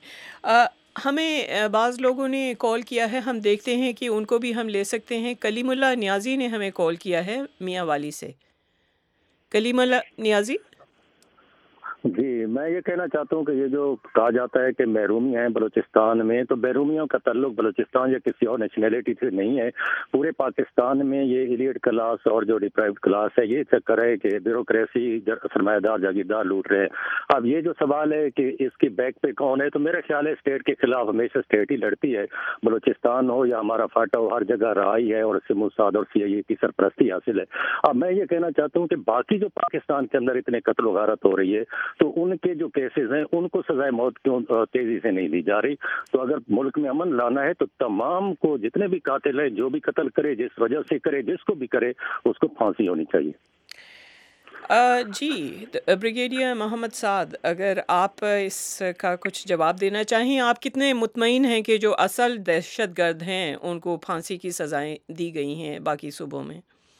ہمیں بعض لوگوں نے کال کیا ہے، ہم دیکھتے ہیں کہ ان کو بھی ہم لے سکتے ہیں. کلیم اللہ نیازی نے ہمیں کال کیا ہے میاں والی سے. کلیم اللہ نیازی، جی میں یہ کہنا چاہتا ہوں کہ یہ جو کہا جاتا ہے کہ محرومی ہیں بلوچستان میں، تو محرومیوں کا تعلق بلوچستان یا کسی اور نیشنلٹی سے نہیں ہے. پورے پاکستان میں یہ ایلیٹ کلاس اور جو ڈیپرائیوڈ کلاس ہے، یہ چکر ہے کہ بیوروکریسی سرمایہ دار جاگیردار لوٹ رہے ہیں. اب یہ جو سوال ہے کہ اس کی بیک پہ کون ہے، تو میرا خیال ہے اسٹیٹ کے خلاف ہمیشہ اسٹیٹ ہی لڑتی ہے. بلوچستان ہو یا ہمارا فاٹا ہو، ہر جگہ رہائی ہے اور اس سے موساد اور CIA کی سرپرستی حاصل ہے. اب میں یہ کہنا چاہتا ہوں کہ باقی جو پاکستان کے اندر اتنے قتل و غارت ہو رہی ہے، تو ان کے جو کیسز ہیں ان کو سزائے موت کیوں تیزی سے نہیں دی جا رہی؟ تو اگر ملک میں امن لانا ہے تو تمام کو، جتنے بھی قاتل ہیں، جو بھی قتل کرے، جس وجہ سے کرے، جس کو بھی کرے، اس کو پھانسی ہونی چاہیے. جی بریگیڈیئر محمد سعد، اگر آپ اس کا کچھ جواب دینا چاہیں، آپ کتنے مطمئن ہیں کہ جو اصل دہشت گرد ہیں ان کو پھانسی کی سزائیں دی گئی ہیں باقی صوبوں میں؟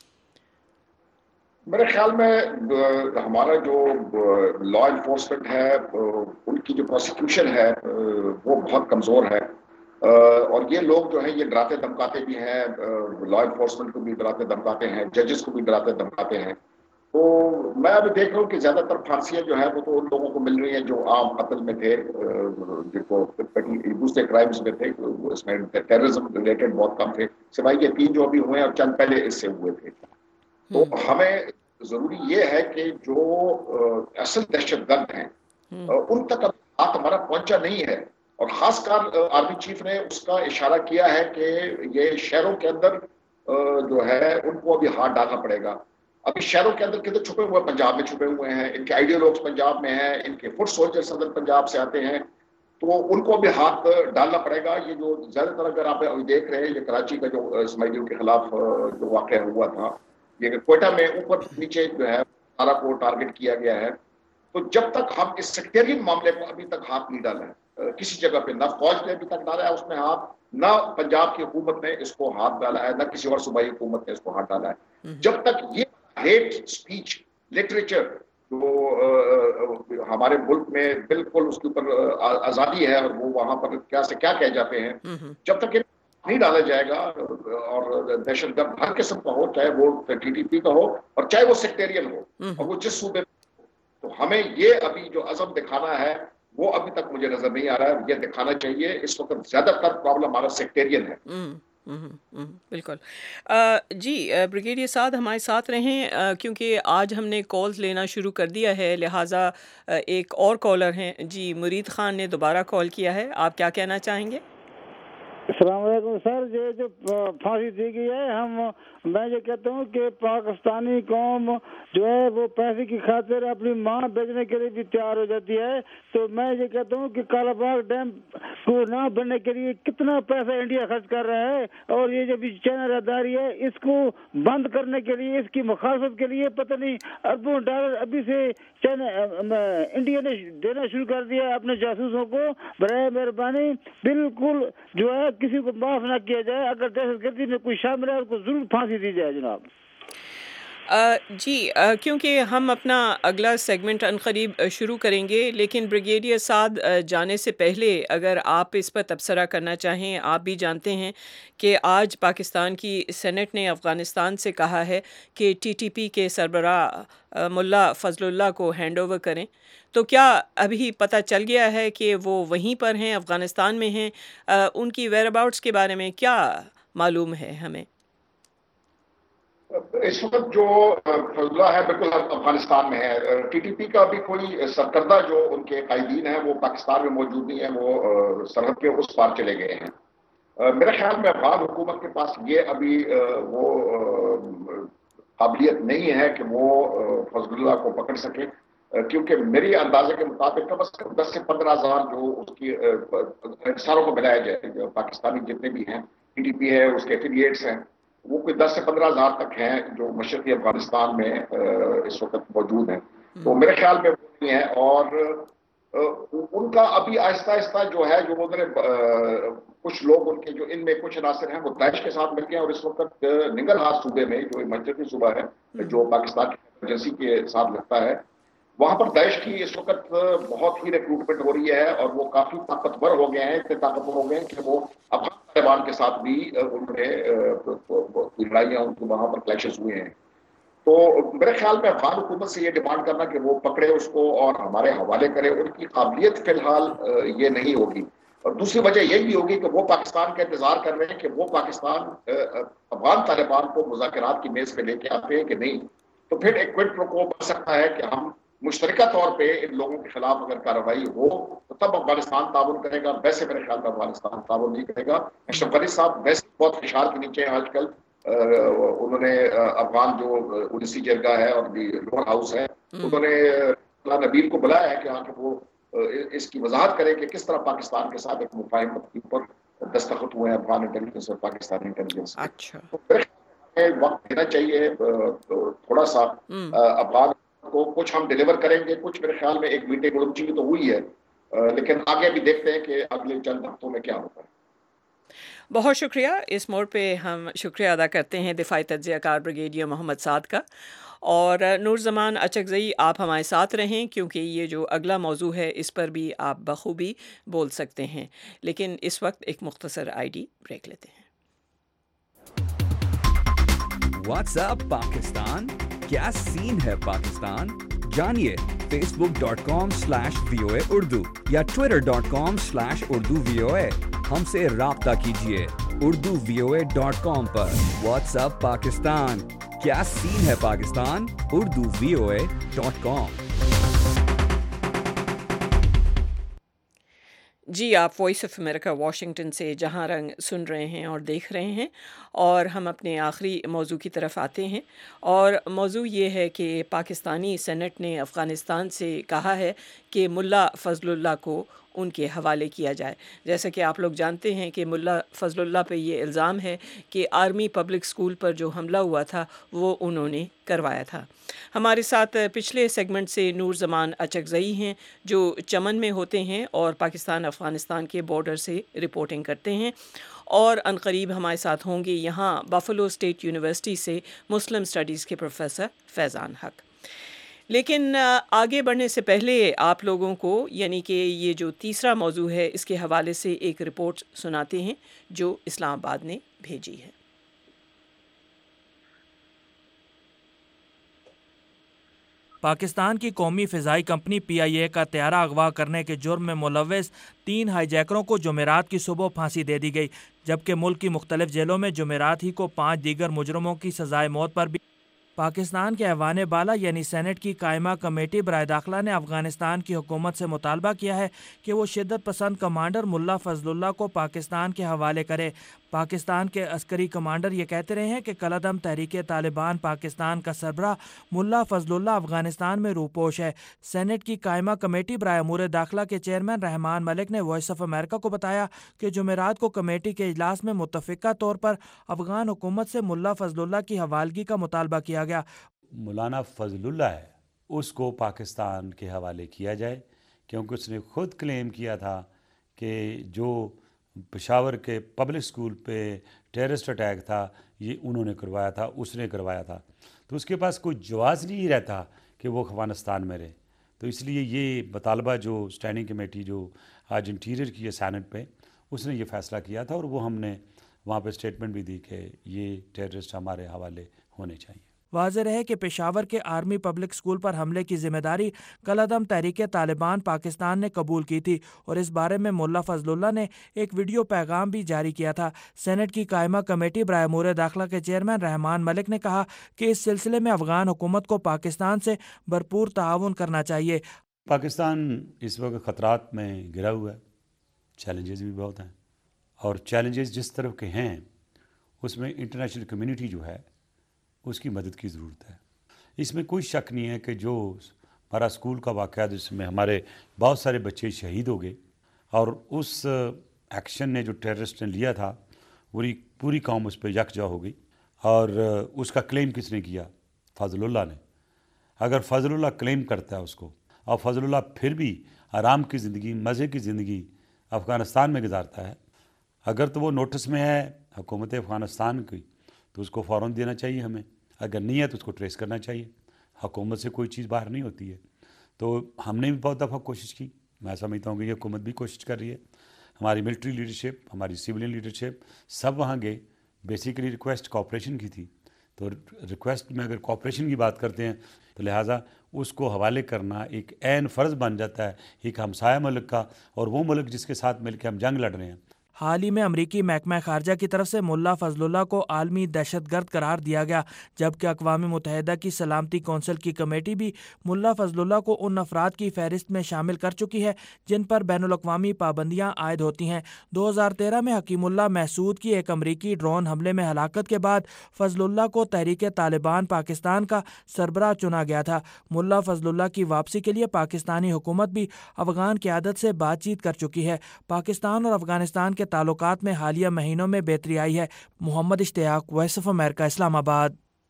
میرے خیال میں ہمارا جو لا انفورسمنٹ ہے، ان کی جو پروسیکیوشن ہے وہ بہت کمزور ہے. اور یہ لوگ جو ہیں یہ ڈراتے دھمکاتے بھی ہیں، لا انفورسمنٹ کو بھی ڈراتے دھمکاتے ہیں، ججز کو بھی ڈراتے دھمکاتے ہیں. تو میں ابھی دیکھ رہا ہوں کہ زیادہ تر پھانسیاں جو ہے وہ تو ان لوگوں کو مل رہی ہیں جو عام قتل میں تھے، جن کو دوسرے کرائمز میں تھے. اس میں ٹیررزم ریلیٹڈ بہت کم تھے، سوائے یہ 3 جو ابھی ہوئے ہیں اور چند پہلے اس سے ہوئے تھے. تو ہمیں ضروری یہ ہے کہ جو اصل دہشت گرد ہیں ان تک ہاتھ ہمارا پہنچا نہیں ہے. اور خاص کر آرمی چیف نے اس کا اشارہ کیا ہے کہ یہ شہروں کے اندر جو ہے ان کو ابھی ہاتھ ڈالنا پڑے گا. ابھی شہروں کے اندر کدھر چھپے ہوئے، پنجاب میں چھپے ہوئے ہیں، ان کے آئیڈیولوگس پنجاب میں ہیں، ان کے فٹ سولجرز اندر پنجاب سے آتے ہیں، تو ان کو بھی ہاتھ ڈالنا پڑے گا. یہ جو زیادہ تر اگر آپ دیکھ رہے ہیں، یہ کراچی کا جو اسماعیلیوں کے خلاف جو واقعہ ہوا تھا، یہ کوئٹہ میں اوپر نیچے جو ہے سارا کو ٹارگٹ کیا گیا ہے. تو جب تک ہم اس سیکٹرین معاملے پر ابھی تک ہاتھ نہیں ڈالا ہے کسی جگہ پہ، نہ فوج نے ابھی تک ڈالا ہے اس میں ہاتھ، نہ پنجاب کی حکومت نے اس کو ہاتھ ڈالا ہے، نہ کسی اور صوبائی حکومت نے اس کو ہاتھ ڈالا ہے، جب تک یہ ہیٹ اسپیچ لٹریچر جو ہمارے ملک میں بالکل اس کے اوپر آزادی ہے اور وہ وہاں پر کیا سے کیا کہہ جاتے ہیں، جب تک نہیں ڈالا جائے گا اور دہشت گرد ہر قسم کا ہو، چاہے وہ TTP کا ہو اور چاہے وہ سیکٹیرین ہو اور وہ جس صوبے، تو ہمیں یہ ابھی جو عزم دکھانا ہے وہ ابھی تک مجھے نظر نہیں آ رہا ہے. یہ دکھانا چاہیے. اس وقت زیادہ تر پرابلم ہمارا سیکٹیرین ہے. بالکل. جی بریگیڈیئر سعد ہمارے ساتھ رہیں، کیونکہ آج ہم نے کالز لینا شروع کر دیا ہے، لہٰذا ایک اور کالر ہیں. جی مرید خان نے دوبارہ کال کیا ہے، آپ کیا کہنا چاہیں گے؟ السلام علیکم سر. یہ جو پھانسی دی گئی ہے، میں یہ کہتا ہوں کہ پاکستانی قوم جو ہے وہ پیسے کی خاطر اپنی ماں بیچنے کے لیے بھی تیار ہو جاتی ہے. تو میں یہ کہتا ہوں کہ کالا باغ ڈیم کو نہ بننے کے لیے کتنا پیسہ انڈیا خرچ کر رہا ہے، اور یہ جو چائنا راداری ہے اس کو بند کرنے کے لیے، اس کی مخالفت کے لیے پتہ نہیں اربوں ڈالر ابھی سے انڈیا نے دینا شروع کر دیا اپنے جاسوسوں کو. برائے مہربانی بالکل جو ہے کسی کو معاف نہ کیا جائے. اگر دہشت گردی میں کوئی شامل ہے اس کو ضرور پھانسی دی جائے جناب. جی کیونکہ ہم اپنا اگلا سیگمنٹ عنقریب شروع کریں گے، لیکن بریگیڈیئر سعد جانے سے پہلے اگر آپ اس پر تبصرہ کرنا چاہیں. آپ بھی جانتے ہیں کہ آج پاکستان کی سینٹ نے افغانستان سے کہا ہے کہ TTP کے سربراہ ملا فضل اللہ کو ہینڈ اوور کریں. تو کیا ابھی پتہ چل گیا ہے کہ وہ وہیں پر ہیں، افغانستان میں ہیں؟ ان کی ویئر اباؤٹس کے بارے میں کیا معلوم ہے ہمیں؟ اس وقت جو فضلہ ہے بالکل افغانستان میں ہے. TTP کا بھی کوئی سرکردہ جو ان کے قائدین ہیں وہ پاکستان میں موجود نہیں ہیں، وہ سرحد کے اس پار چلے گئے ہیں. میرے خیال میں افغان حکومت کے پاس یہ ابھی وہ قابلیت نہیں ہے کہ وہ فضل اللہ کو پکڑ سکے، کیونکہ میری اندازے کے مطابق کم از کم 10 سے 15 ہزار جو اس کی انصاروں کو ملایا جائے، جو پاکستانی جتنے بھی ہیں، TTP ہے، اس کے ایفیلیٹس ہیں، وہ کوئی 10 سے 15 ہزار تک ہیں جو مشرقی افغانستان میں اس وقت موجود ہیں. تو میرے خیال میں وہ نہیں ہے. اور ان کا ابھی آہستہ آہستہ جو ہے، جو کچھ لوگ ان کے جو ان میں کچھ عناصر ہیں وہ داعش کے ساتھ مل گئے، اور اس وقت ننگرہار صوبے میں جو مشرقی صوبہ ہے جو پاکستان کی ایمرجنسی کے ساتھ لگتا ہے، وہاں پر داعش کی اس وقت بہت ہی ریکروٹمنٹ ہو رہی ہے، اور وہ کافی طاقتور ہو گئے ہیں، اتنے طاقتور ہو گئے ہیں کہ وہ افغان طالبان کے ساتھ بھی انہوں نے لڑائیاں، ان کو وہاں پر کلیشز ہوئے ہیں. تو میرے خیال میں افغان حکومت سے یہ ڈیمانڈ کرنا کہ وہ پکڑے اس کو اور ہمارے حوالے کرے، ان کی قابلیت فی الحال یہ نہیں ہوگی. اور دوسری وجہ یہ بھی ہوگی کہ وہ پاکستان کا انتظار کر رہے ہیں کہ وہ پاکستان افغان طالبان کو مذاکرات کی میز پہ لے کے آتے ہیں کہ نہیں. تو پھر ایک کوئڈ پرو کو بن سکتا ہے کہ ہم مشترکہ طور پہ ان لوگوں کے خلاف اگر کارروائی ہو تو تب افغانستان تعاون کرے گا. ویسے میرے خیال میں افغانستان تعاون نہیں کرے گا. اشرف غنی صاحب ویسے بہت فشار کے نیچے ہیں آج کل. انہوں نے افغان جو الیسی جرگا ہے اور لوور ہاؤس ہے، انہوں نے نبیل کو بلایا ہے کہ آ کے وہ اس کی وضاحت کرے کہ کس طرح پاکستان کے ساتھ ایک مفاہمت پر دستخط ہوئے ہیں افغان انٹیلیجنس اور پاکستانی انٹیلیجنس. وقت دینا چاہیے تھوڑا سا افغان کو. کچھ ہم ڈیلیور کریں گے، کچھ میرے خیال میں ایک میٹنگ اولمچی تو ہوئی ہے، لیکن آگے بھی دیکھتے ہیں کہ اگلے چند ہفتوں میں کیا ہوتا ہے. بہت شکریہ. اس موڑ پہ ہم شکریہ ادا کرتے ہیں دفاعی تجزیہ کار بریگیڈیئر محمد سعد کا. اور نور زمان اچکزئی آپ ہمارے ساتھ رہیں کیونکہ یہ جو اگلا موضوع ہے اس پر بھی آپ بخوبی بول سکتے ہیں، لیکن اس وقت ایک مختصر ID بریک لیتے ہیں. واٹس ایپ پاکستان، کیا سین ہے پاکستان؟ جانیے facebook.com/VOA Urdu یا twitter.com/Urdu VOA. ہم سے رابطہ کیجیے urduvoa.com پر. واٹس ایپ پاکستان، کیا سین ہے پاکستان؟ urduvoa.com. جی آپ وائس آف امریکہ واشنگٹن سے جہاں رنگ سن رہے ہیں اور دیکھ رہے ہیں، اور ہم اپنے آخری موضوع کی طرف آتے ہیں. اور موضوع یہ ہے کہ پاکستانی سینٹ نے افغانستان سے کہا ہے کہ ملا فضل اللہ کو ان کے حوالے کیا جائے. جیسا کہ آپ لوگ جانتے ہیں کہ ملا فضل اللہ پہ یہ الزام ہے کہ آرمی پبلک سکول پر جو حملہ ہوا تھا وہ انہوں نے کروایا تھا. ہمارے ساتھ پچھلے سیگمنٹ سے نور زمان اچکزئی ہیں جو چمن میں ہوتے ہیں اور پاکستان افغانستان کے بارڈر سے رپورٹنگ کرتے ہیں، اور عنقریب ہمارے ساتھ ہوں گے یہاں بفلو اسٹیٹ یونیورسٹی سے مسلم اسٹڈیز کے پروفیسر فیضان حق. لیکن آگے بڑھنے سے پہلے آپ لوگوں کو یعنی کہ یہ جو تیسرا موضوع ہے اس کے حوالے سے ایک رپورٹ سناتے ہیں جو اسلام آباد نے بھیجی ہے. پاکستان کی قومی فضائی کمپنی PIA کا طیارہ اغوا کرنے کے جرم میں ملوث 3 ہائی جیکروں کو جمعرات کی صبح پھانسی دے دی گئی، جبکہ ملک کی مختلف جیلوں میں جمعرات ہی کو 5 دیگر مجرموں کی سزائے موت پر بھی. پاکستان کے ایوان بالا یعنی سینٹ کی قائمہ کمیٹی برائے داخلہ نے افغانستان کی حکومت سے مطالبہ کیا ہے کہ وہ شدت پسند کمانڈر ملا فضل اللہ کو پاکستان کے حوالے کرے. پاکستان کے عسکری کمانڈر یہ کہتے رہے ہیں کہ کالعدم تحریک طالبان پاکستان کا سربراہ ملا فضل اللہ افغانستان میں روپوش ہے. سینٹ کی قائمہ کمیٹی برائے امور داخلہ کے چیئرمین رحمان ملک نے وائس آف امریکہ کو بتایا کہ جمعرات کو کمیٹی کے اجلاس میں متفقہ طور پر افغان حکومت سے ملا فضل اللہ کی حوالگی کا مطالبہ کیا گیا. مولانا فضل اللہ ہے اس کو پاکستان کے حوالے کیا جائے، کیونکہ اس نے خود کلیم کیا تھا کہ جو پشاور کے پبلک سکول پہ ٹیررسٹ اٹیک تھا یہ انہوں نے کروایا تھا، اس نے کروایا تھا. تو اس کے پاس کوئی جواز نہیں رہتا کہ وہ افغانستان میں رہے. تو اس لیے یہ مطالبہ جو اسٹینڈنگ کمیٹی جو آج انٹیریئر کی ہے سینٹ پہ، اس نے یہ فیصلہ کیا تھا، اور وہ ہم نے وہاں پہ اسٹیٹمنٹ بھی دی کہ یہ ٹیررسٹ ہمارے حوالے ہونے چاہیے. واضح رہے کہ پشاور کے آرمی پبلک سکول پر حملے کی ذمہ داری کالعدم تحریک طالبان پاکستان نے قبول کی تھی، اور اس بارے میں ملا فضل اللہ نے ایک ویڈیو پیغام بھی جاری کیا تھا. سینٹ کی قائمہ کمیٹی برائے امور داخلہ کے چیئرمین رحمان ملک نے کہا کہ اس سلسلے میں افغان حکومت کو پاکستان سے بھرپور تعاون کرنا چاہیے. پاکستان اس وقت خطرات میں گھرا ہوا ہے، چیلنجز بھی بہت ہیں، اور چیلنجز جس طرف کے ہیں اس میں انٹرنیشنل کمیونٹی جو ہے اس کی مدد کی ضرورت ہے. اس میں کوئی شک نہیں ہے کہ جو ہمارا اسکول کا واقعہ جس میں ہمارے بہت سارے بچے شہید ہو گئے، اور اس ایکشن نے جو ٹیررسٹ نے لیا تھا پوری قوم اس پہ یکجا ہو گئی. اور اس کا کلیم کس نے کیا؟ فضل اللہ نے. اگر فضل اللہ کلیم کرتا ہے اس کو، اور فضل اللہ پھر بھی آرام کی زندگی، مزے کی زندگی افغانستان میں گزارتا ہے، اگر تو وہ نوٹس میں ہے حکومت افغانستان کی تو اس کو فوراً دینا چاہیے ہمیں. اگر نہیں ہے تو اس کو ٹریس کرنا چاہیے. حکومت سے کوئی چیز باہر نہیں ہوتی ہے. تو ہم نے بھی بہت دفعہ کوشش کی، میں سمجھتا ہوں کہ یہ حکومت بھی کوشش کر رہی ہے، ہماری ملٹری لیڈرشپ، ہماری سویلین لیڈرشپ سب وہاں گئے. بیسیکلی ریکویسٹ کوآپریشن کی تھی تو ریکویسٹ میں اگر کوآپریشن کی بات کرتے ہیں تو لہٰذا اس کو حوالے کرنا ایک عین فرض بن جاتا ہے ایک ہمسایہ ملک کا، اور وہ ملک جس کے ساتھ مل کے ہم جنگ لڑ رہے ہیں۔ حال ہی میں امریکی محکمہ خارجہ کی طرف سے ملا فضل اللہ کو عالمی دہشت گرد قرار دیا گیا، جبکہ اقوام متحدہ کی سلامتی کونسل کی کمیٹی بھی ملا فضل اللہ کو ان افراد کی فہرست میں شامل کر چکی ہے جن پر بین الاقوامی پابندیاں عائد ہوتی ہیں۔ 2013 میں حکیم اللہ محسود کی ایک امریکی ڈرون حملے میں ہلاکت کے بعد فضل اللہ کو تحریک طالبان پاکستان کا سربراہ چنا گیا تھا۔ ملا فضل اللہ کی واپسی کے لیے پاکستانی حکومت بھی افغان قیادت سے بات چیت کر چکی ہے۔ پاکستان اور افغانستان کے تعلقات میں حالیہ مہینوں میں بہتری آئی ہے۔ محمد اشتیاق، وائس آف امریکہ، اسلام آباد۔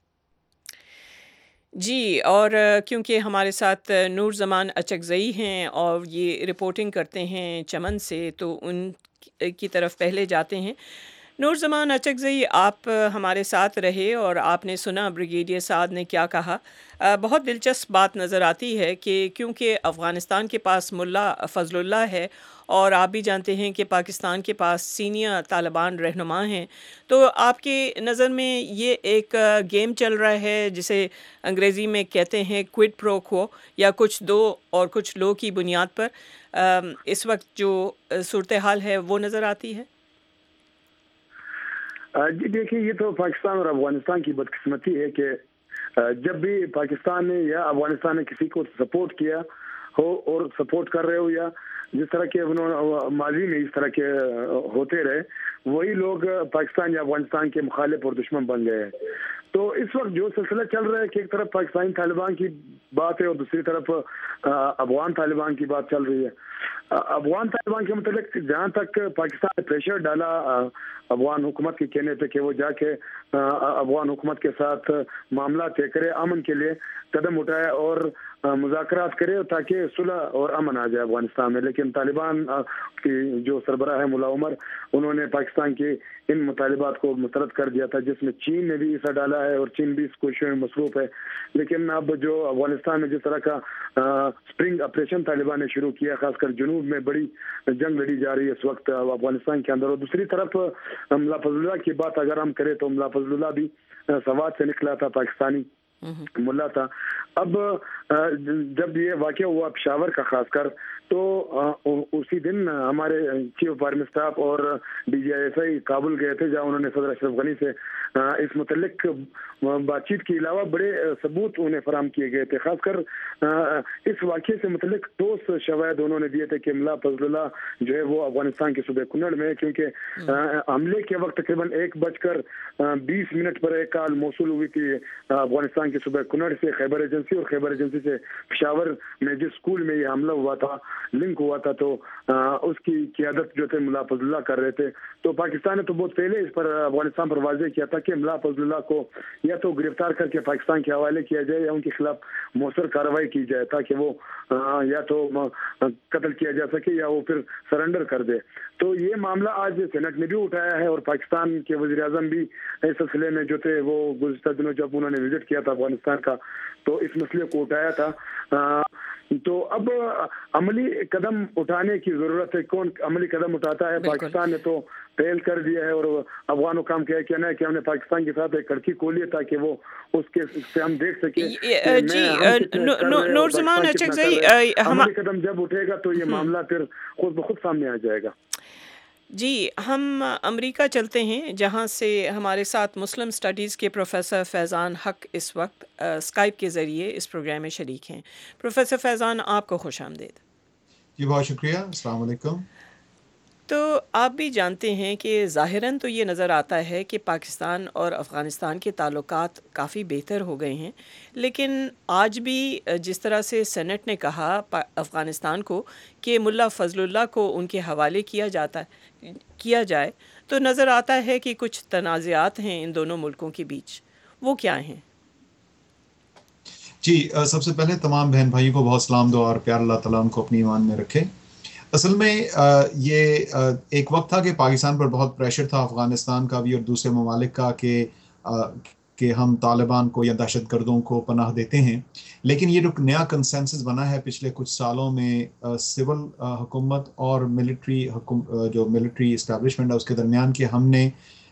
جی، اور کیونکہ ہمارے ساتھ نور زمان اچکزئی ہیں اور یہ رپورٹنگ کرتے ہیں چمن سے، تو ان کی طرف پہلے جاتے ہیں۔ نور زمان اچکزئی، آپ ہمارے ساتھ رہے اور آپ نے سنا بریگیڈیئر سعد نے کیا کہا۔ بہت دلچسپ بات نظر آتی ہے کہ کیونکہ افغانستان کے پاس ملا فضل اللہ ہے اور آپ بھی جانتے ہیں کہ پاکستان کے پاس سینئر طالبان رہنما ہیں، تو آپ کی نظر میں یہ ایک گیم چل رہا ہے جسے انگریزی میں کہتے ہیں کوئڈ پرو کو، یا کچھ دو اور کچھ لو کی بنیاد پر اس وقت جو صورتحال ہے وہ نظر آتی ہے؟ جی دیکھیے، یہ تو پاکستان اور افغانستان کی بدقسمتی ہے کہ جب بھی پاکستان نے یا افغانستان نے کسی کو سپورٹ کیا ہو اور سپورٹ کر رہے ہو، یا جس طرح کے انہوں نے ماضی میں اس طرح کے ہوتے رہے، وہی لوگ پاکستان یا افغانستان کے مخالف اور دشمن بن گئے ہیں۔ تو اس وقت جو سلسلہ چل رہا ہے کہ ایک طرف پاکستانی طالبان کی بات ہے اور دوسری طرف افغان طالبان کی بات چل رہی ہے۔ افغان طالبان کے متعلق جہاں تک پاکستان نے پریشر ڈالا افغان حکومت کے کہنے پہ کہ وہ جا کے افغان حکومت کے ساتھ معاملات طے کرے، امن کے لیے قدم اٹھائے اور مذاکرات کرے تاکہ صلح اور امن آ جائے افغانستان میں، لیکن طالبان کی جو سربراہ ہے ملا عمر، انہوں نے پاکستان کے ان مطالبات کو مسترد کر دیا تھا، جس میں چین نے بھی حصہ ڈالا ہے اور چین بھی اس کوششوں میں مصروف ہے۔ لیکن اب جو افغانستان میں جس طرح کا اسپرنگ آپریشن طالبان نے شروع کیا، خاص کر جنوب میں بڑی جنگ لڑی جا رہی ہے اس وقت افغانستان کے اندر، اور دوسری طرف ملا فضل اللہ کی بات اگر ہم کریں تو ملا فضل اللہ بھی سوات سے نکلا تھا، پاکستانی ملا تھا۔ اب جب یہ واقعہ ہوا پشاور کا خاص کر، تو اسی دن ہمارے چیف آف آرمی اسٹاف اور D G I S I Kabul گئے تھے، جہاں انہوں نے صدر اشرف غنی سے اس متعلق بات چیت کے علاوہ بڑے ثبوت انہیں فراہم کیے گئے تھے۔ خاص کر اس واقعے سے متعلق ٹھوس شواہد انہوں نے دیے تھے کہ ملا فضل اللہ جو ہے وہ افغانستان کے صوبے کنڑ میں ہے، کیونکہ حملے کے وقت تقریباً 1:20 پر ایک کال موصول ہوئی تھی افغانستان کے صوبے کنڑ سے خیبر ایجنسی، اور خیبر ایجنسی سے پشاور میں جس اسکول میں یہ حملہ ہوا تھا لنک ہوا تھا، تو اس کی قیادت جو تھے ملا فضل اللہ کر رہے تھے۔ تو پاکستان نے تو بہت پہلے اس پر افغانستان پر واضح کیا تھا کہ ملا فضل اللہ کو یا تو گرفتار کر کے پاکستان کے حوالے کیا جائے یا ان کے خلاف مؤثر کارروائی کی جائے تاکہ وہ یا تو قتل کیا جا سکے یا وہ پھر سرنڈر کر دے۔ تو یہ معاملہ آج سینٹ نے بھی اٹھایا ہے اور پاکستان کے وزیر اعظم بھی اس سلسلے میں جو تھے وہ گزشتہ دنوں جب انہوں نے وزٹ کیا تھا افغانستان کا تو اس مسئلے کو اٹھایا تھا۔ تو اب عملی قدم اٹھانے کی ضرورت ہے۔ کون عملی قدم اٹھاتا ہے؟ پاکستان نے تو پہل کر دیا ہے اور افغانوں کا کہنا ہے کہ ہم نے پاکستان کے ساتھ ایک کھڑکی کھولی ہے تاکہ وہ اس کے سے ہم دیکھ سکیں۔ جی نور زمان اچکزئی، عملی قدم جب اٹھے گا تو یہ معاملہ پھر خود بخود سامنے آ جائے گا۔ جی، ہم امریکہ چلتے ہیں جہاں سے ہمارے ساتھ مسلم اسٹڈیز کے پروفیسر فیضان حق اس وقت اسکائپ کے ذریعے اس پروگرام میں شریک ہیں۔ پروفیسر فیضان، آپ کو خوش آمدید۔ جی بہت شکریہ، السلام علیکم۔ تو آپ بھی جانتے ہیں کہ ظاہراً تو یہ نظر آتا ہے کہ پاکستان اور افغانستان کے تعلقات کافی بہتر ہو گئے ہیں، لیکن آج بھی جس طرح سے سینٹ نے کہا افغانستان کو کہ ملا فضل اللہ کو ان کے حوالے کیا جائے، تو نظر آتا ہے کہ کچھ تنازعات ہیں ان دونوں ملکوں کے بیچ، وہ کیا ہیں؟ جی سب سے پہلے تمام بہن بھائیوں کو بہت سلام دو اور پیار اللہ تعالیٰ ان کو اپنی ایمان میں رکھے۔ اصل میں یہ ایک وقت تھا کہ پاکستان پر بہت پریشر تھا، افغانستان کا بھی اور دوسرے ممالک کا، کہ ہم طالبان کو یا دہشت گردوں کو پناہ دیتے ہیں، لیکن یہ جو نیا کنسنسس بنا ہے پچھلے کچھ سالوں میں سول حکومت اور ملٹری جو ملٹری اسٹیبلشمنٹ ہے اس کے درمیان، کہ ہم نے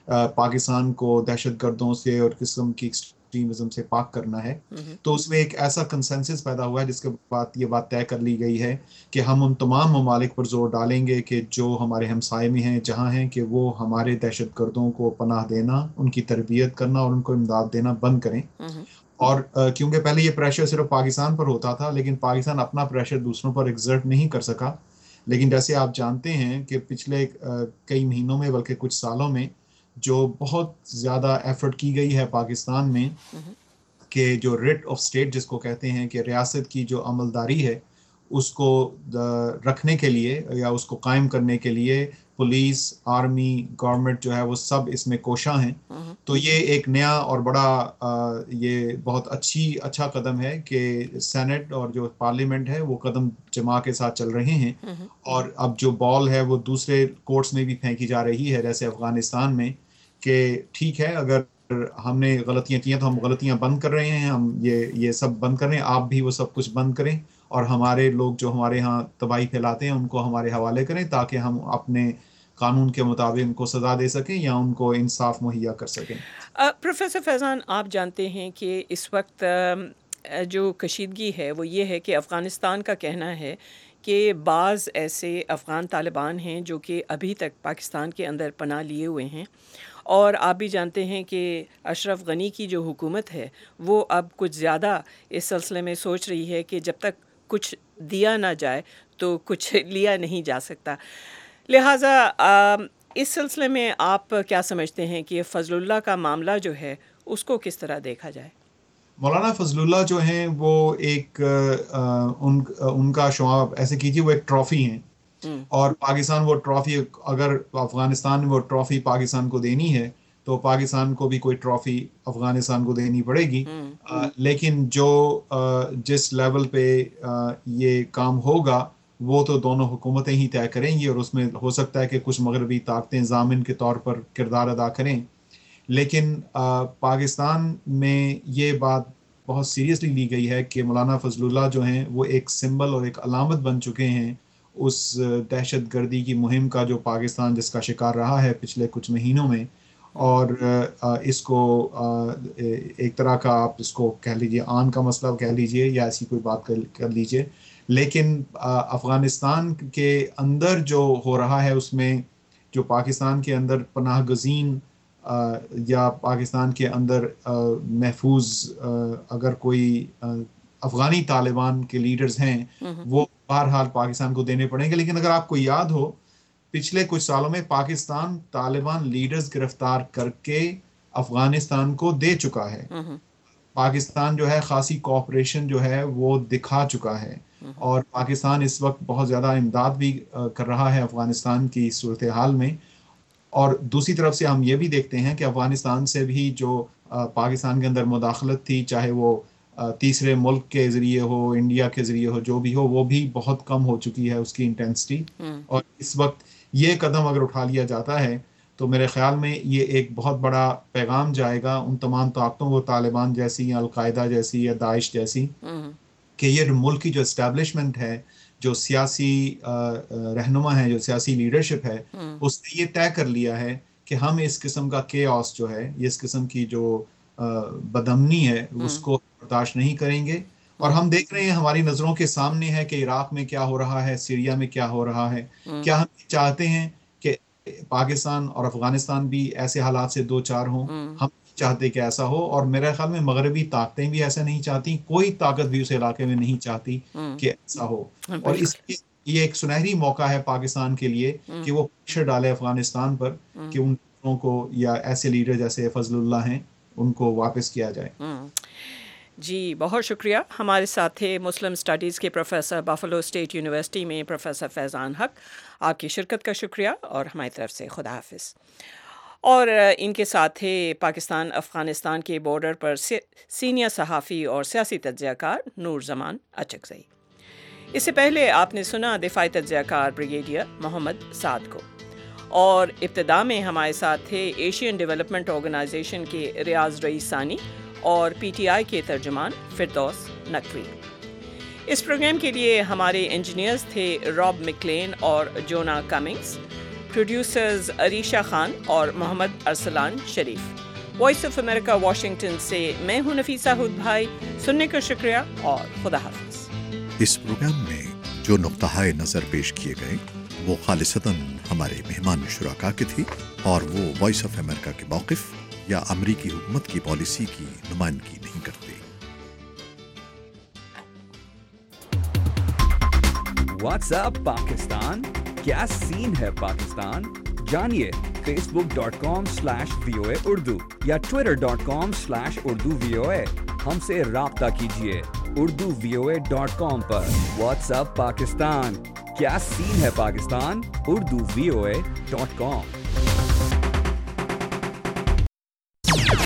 پاکستان کو دہشت گردوں سے اور قسم کی ایکسٹریمزم سے پاک کرنا ہے. تو اس میں ایک ایسا کنسنسس پیدا ہوا ہے جس کے بعد یہ بات طے کر لی گئی ہے کہ ہم ان تمام ممالک پر زور ڈالیں گے کہ جو ہمارے ہمسائے میں ہیں جہاں ہیں کہ وہ ہمارے دہشت گردوں کو پناہ دینا، ان کی تربیت کرنا اور ان کو امداد دینا بند کریں. اور کیونکہ پہلے یہ پریشر صرف پاکستان پر ہوتا تھا، لیکن پاکستان اپنا پریشر دوسروں پر ایگزرٹ نہیں کر سکا. لیکن جیسے آپ جانتے ہیں کہ پچھلے کئی مہینوں میں بلکہ کچھ سالوں میں جو بہت زیادہ ایفرٹ کی گئی ہے پاکستان میں کہ جو ریٹ آف اسٹیٹ جس کو کہتے ہیں کہ ریاست کی جو عملداری ہے اس کو رکھنے کے لیے یا اس کو قائم کرنے کے لیے پولیس، آرمی، گورنمنٹ جو ہے وہ سب اس میں کوشاں ہیں. تو یہ ایک نیا اور بڑا یہ بہت اچھا قدم ہے کہ سینٹ اور جو پارلیمنٹ ہے وہ قدم جما کے ساتھ چل رہے ہیں. اور اب جو بال ہے وہ دوسرے کورٹس میں بھی پھینکی جا رہی ہے جیسے افغانستان میں، کہ ٹھیک ہے اگر ہم نے غلطیاں کی ہیں تو ہم غلطیاں بند کر رہے ہیں، ہم یہ سب بند کر رہے ہیں، آپ بھی وہ سب کچھ بند کریں اور ہمارے لوگ جو ہمارے ہاں تباہی پھیلاتے ہیں ان کو ہمارے حوالے کریں تاکہ ہم اپنے قانون کے مطابق ان کو سزا دے سکیں یا ان کو انصاف مہیا کر سکیں. پروفیسر فیضان، آپ جانتے ہیں کہ اس وقت جو کشیدگی ہے وہ یہ ہے کہ افغانستان کا کہنا ہے کہ بعض ایسے افغان طالبان ہیں جو کہ ابھی تک پاکستان کے اندر پناہ لیے ہوئے ہیں، اور آپ بھی جانتے ہیں کہ اشرف غنی کی جو حکومت ہے وہ اب کچھ زیادہ اس سلسلے میں سوچ رہی ہے کہ جب تک کچھ دیا نہ جائے تو کچھ لیا نہیں جا سکتا. لہٰذا اس سلسلے میں آپ کیا سمجھتے ہیں کہ فضل اللہ کا معاملہ جو ہے اس کو کس طرح دیکھا جائے؟ مولانا فضل اللہ جو ہیں وہ ایک ان کا شعار ایسے کیجیے وہ ایک ٹرافی ہیں، اور پاکستان وہ ٹرافی، اگر افغانستان میں وہ ٹرافی پاکستان کو دینی ہے تو پاکستان کو بھی کوئی ٹرافی افغانستان کو دینی پڑے گی. لیکن جس لیول پہ یہ کام ہوگا وہ تو دونوں حکومتیں ہی طے کریں گی، اور اس میں ہو سکتا ہے کہ کچھ مغربی طاقتیں ضامن کے طور پر کردار ادا کریں. لیکن پاکستان میں یہ بات بہت سیریسلی لی گئی ہے کہ مولانا فضل اللہ جو ہیں وہ ایک سمبل اور ایک علامت بن چکے ہیں اس دہشت گردی کی مہم کا جو پاکستان جس کا شکار رہا ہے پچھلے کچھ مہینوں میں. اور اس کو ایک طرح کا آپ اس کو کہہ لیجیے آن کا مسئلہ کہہ لیجیے یا ایسی کوئی بات کر لیجیے. لیکن افغانستان کے اندر جو ہو رہا ہے اس میں جو پاکستان کے اندر پناہ گزین یا پاکستان کے اندر محفوظ اگر کوئی افغانی طالبان کے لیڈرز ہیں وہ بہرحال پاکستان کو دینے پڑیں گے. لیکن اگر آپ کو یاد ہو پچھلے کچھ سالوں میں پاکستان طالبان لیڈرز گرفتار کر کے افغانستان کو دے چکا ہے. پاکستان جو ہے خاصی کوآپریشن جو ہے وہ دکھا چکا ہے، اور پاکستان اس وقت بہت زیادہ امداد بھی کر رہا ہے افغانستان کی صورتحال میں. اور دوسری طرف سے ہم یہ بھی دیکھتے ہیں کہ افغانستان سے بھی جو پاکستان کے اندر مداخلت تھی، چاہے وہ تیسرے ملک کے ذریعے ہو، انڈیا کے ذریعے ہو، جو بھی ہو، وہ بھی بہت کم ہو چکی ہے اس کی انٹینسٹی. اور اس وقت یہ قدم اگر اٹھا لیا جاتا ہے تو میرے خیال میں یہ ایک بہت بڑا پیغام جائے گا ان تمام طاقتوں کو، طالبان جیسی یا القاعدہ جیسی یا داعش جیسی، کہ یہ ملک کی جو اسٹیبلشمنٹ ہے، جو سیاسی رہنما ہے، جو سیاسی لیڈرشپ ہے، اس نے یہ طے کر لیا ہے کہ ہم اس قسم کا کیوس جو ہے، اس قسم کی جو بدامنی ہے اس کو برداشت نہیں کریں گے. اور ہم دیکھ رہے ہیں، ہماری نظروں کے سامنے ہے کہ عراق میں کیا ہو رہا ہے، سیریا میں کیا ہو رہا ہے. کیا ہم چاہتے ہیں کہ پاکستان اور افغانستان بھی ایسے حالات سے دو چار ہوں؟ ہم چاہتے کہ ایسا ہو، اور میرے خیال میں مغربی طاقتیں بھی ایسا نہیں چاہتی، کوئی طاقت بھی اس علاقے میں نہیں چاہتی کہ ایسا ہو. اور اس لیے یہ ایک سنہری موقع ہے پاکستان کے لیے کہ وہ پریشر ڈالے افغانستان پر کہ ان لوگوں کو یا ایسے لیڈر جیسے فضل اللہ ہیں ان کو واپس کیا جائے. جی بہت شکریہ. ہمارے ساتھ تھے مسلم اسٹڈیز کے پروفیسر بفلو اسٹیٹ یونیورسٹی میں پروفیسر فیضان حق. آپ کی شرکت کا شکریہ اور ہماری طرف سے خدا حافظ. اور ان کے ساتھ تھے پاکستان افغانستان کے بارڈر پر سینئر صحافی اور سیاسی تجزیہ کار نور زمان اچکزئی. اس سے پہلے آپ نے سنا دفاعی تجزیہ کار بریگیڈیئر محمد سعد کو. اور ابتدا میں ہمارے ساتھ تھے ایشین ڈیولپمنٹ آرگنائزیشن کے ریاض رئیس ثانی اور پی ٹی آئی کے ترجمان فردوس نقوی. اس پروگرام کے لیے ہمارے انجینئرز تھے راب مکلین اور Jonah Cummings. Producers Arisha Khan اور Muhammad Arslan Sharif. Voice of America Washington سے میں ہوں نفیسہ ہد بھائی، سننے کا شکریہ اور خدا حافظ۔ اس پروگرام میں جو نقطہ نظر پیش کیے گئے وہ خالصتاً ہمارے مہمان شرکاء کے تھی اور وہ وائس آف امریکہ کے موقف یا امریکی حکومت کی پالیسی کی نمائندگی نہیں کرتے۔ واٹس ایپ پاکستان، کیا سین ہے پاکستان؟ جانیے facebook.com/VOA Urdu یا twitter.com/Urdu VOA۔ ہم سے رابطہ کیجیے urduvoa.com پر۔ واٹس ایپ پاکستان، کیا سین ہے پاکستان؟ urduvoa.com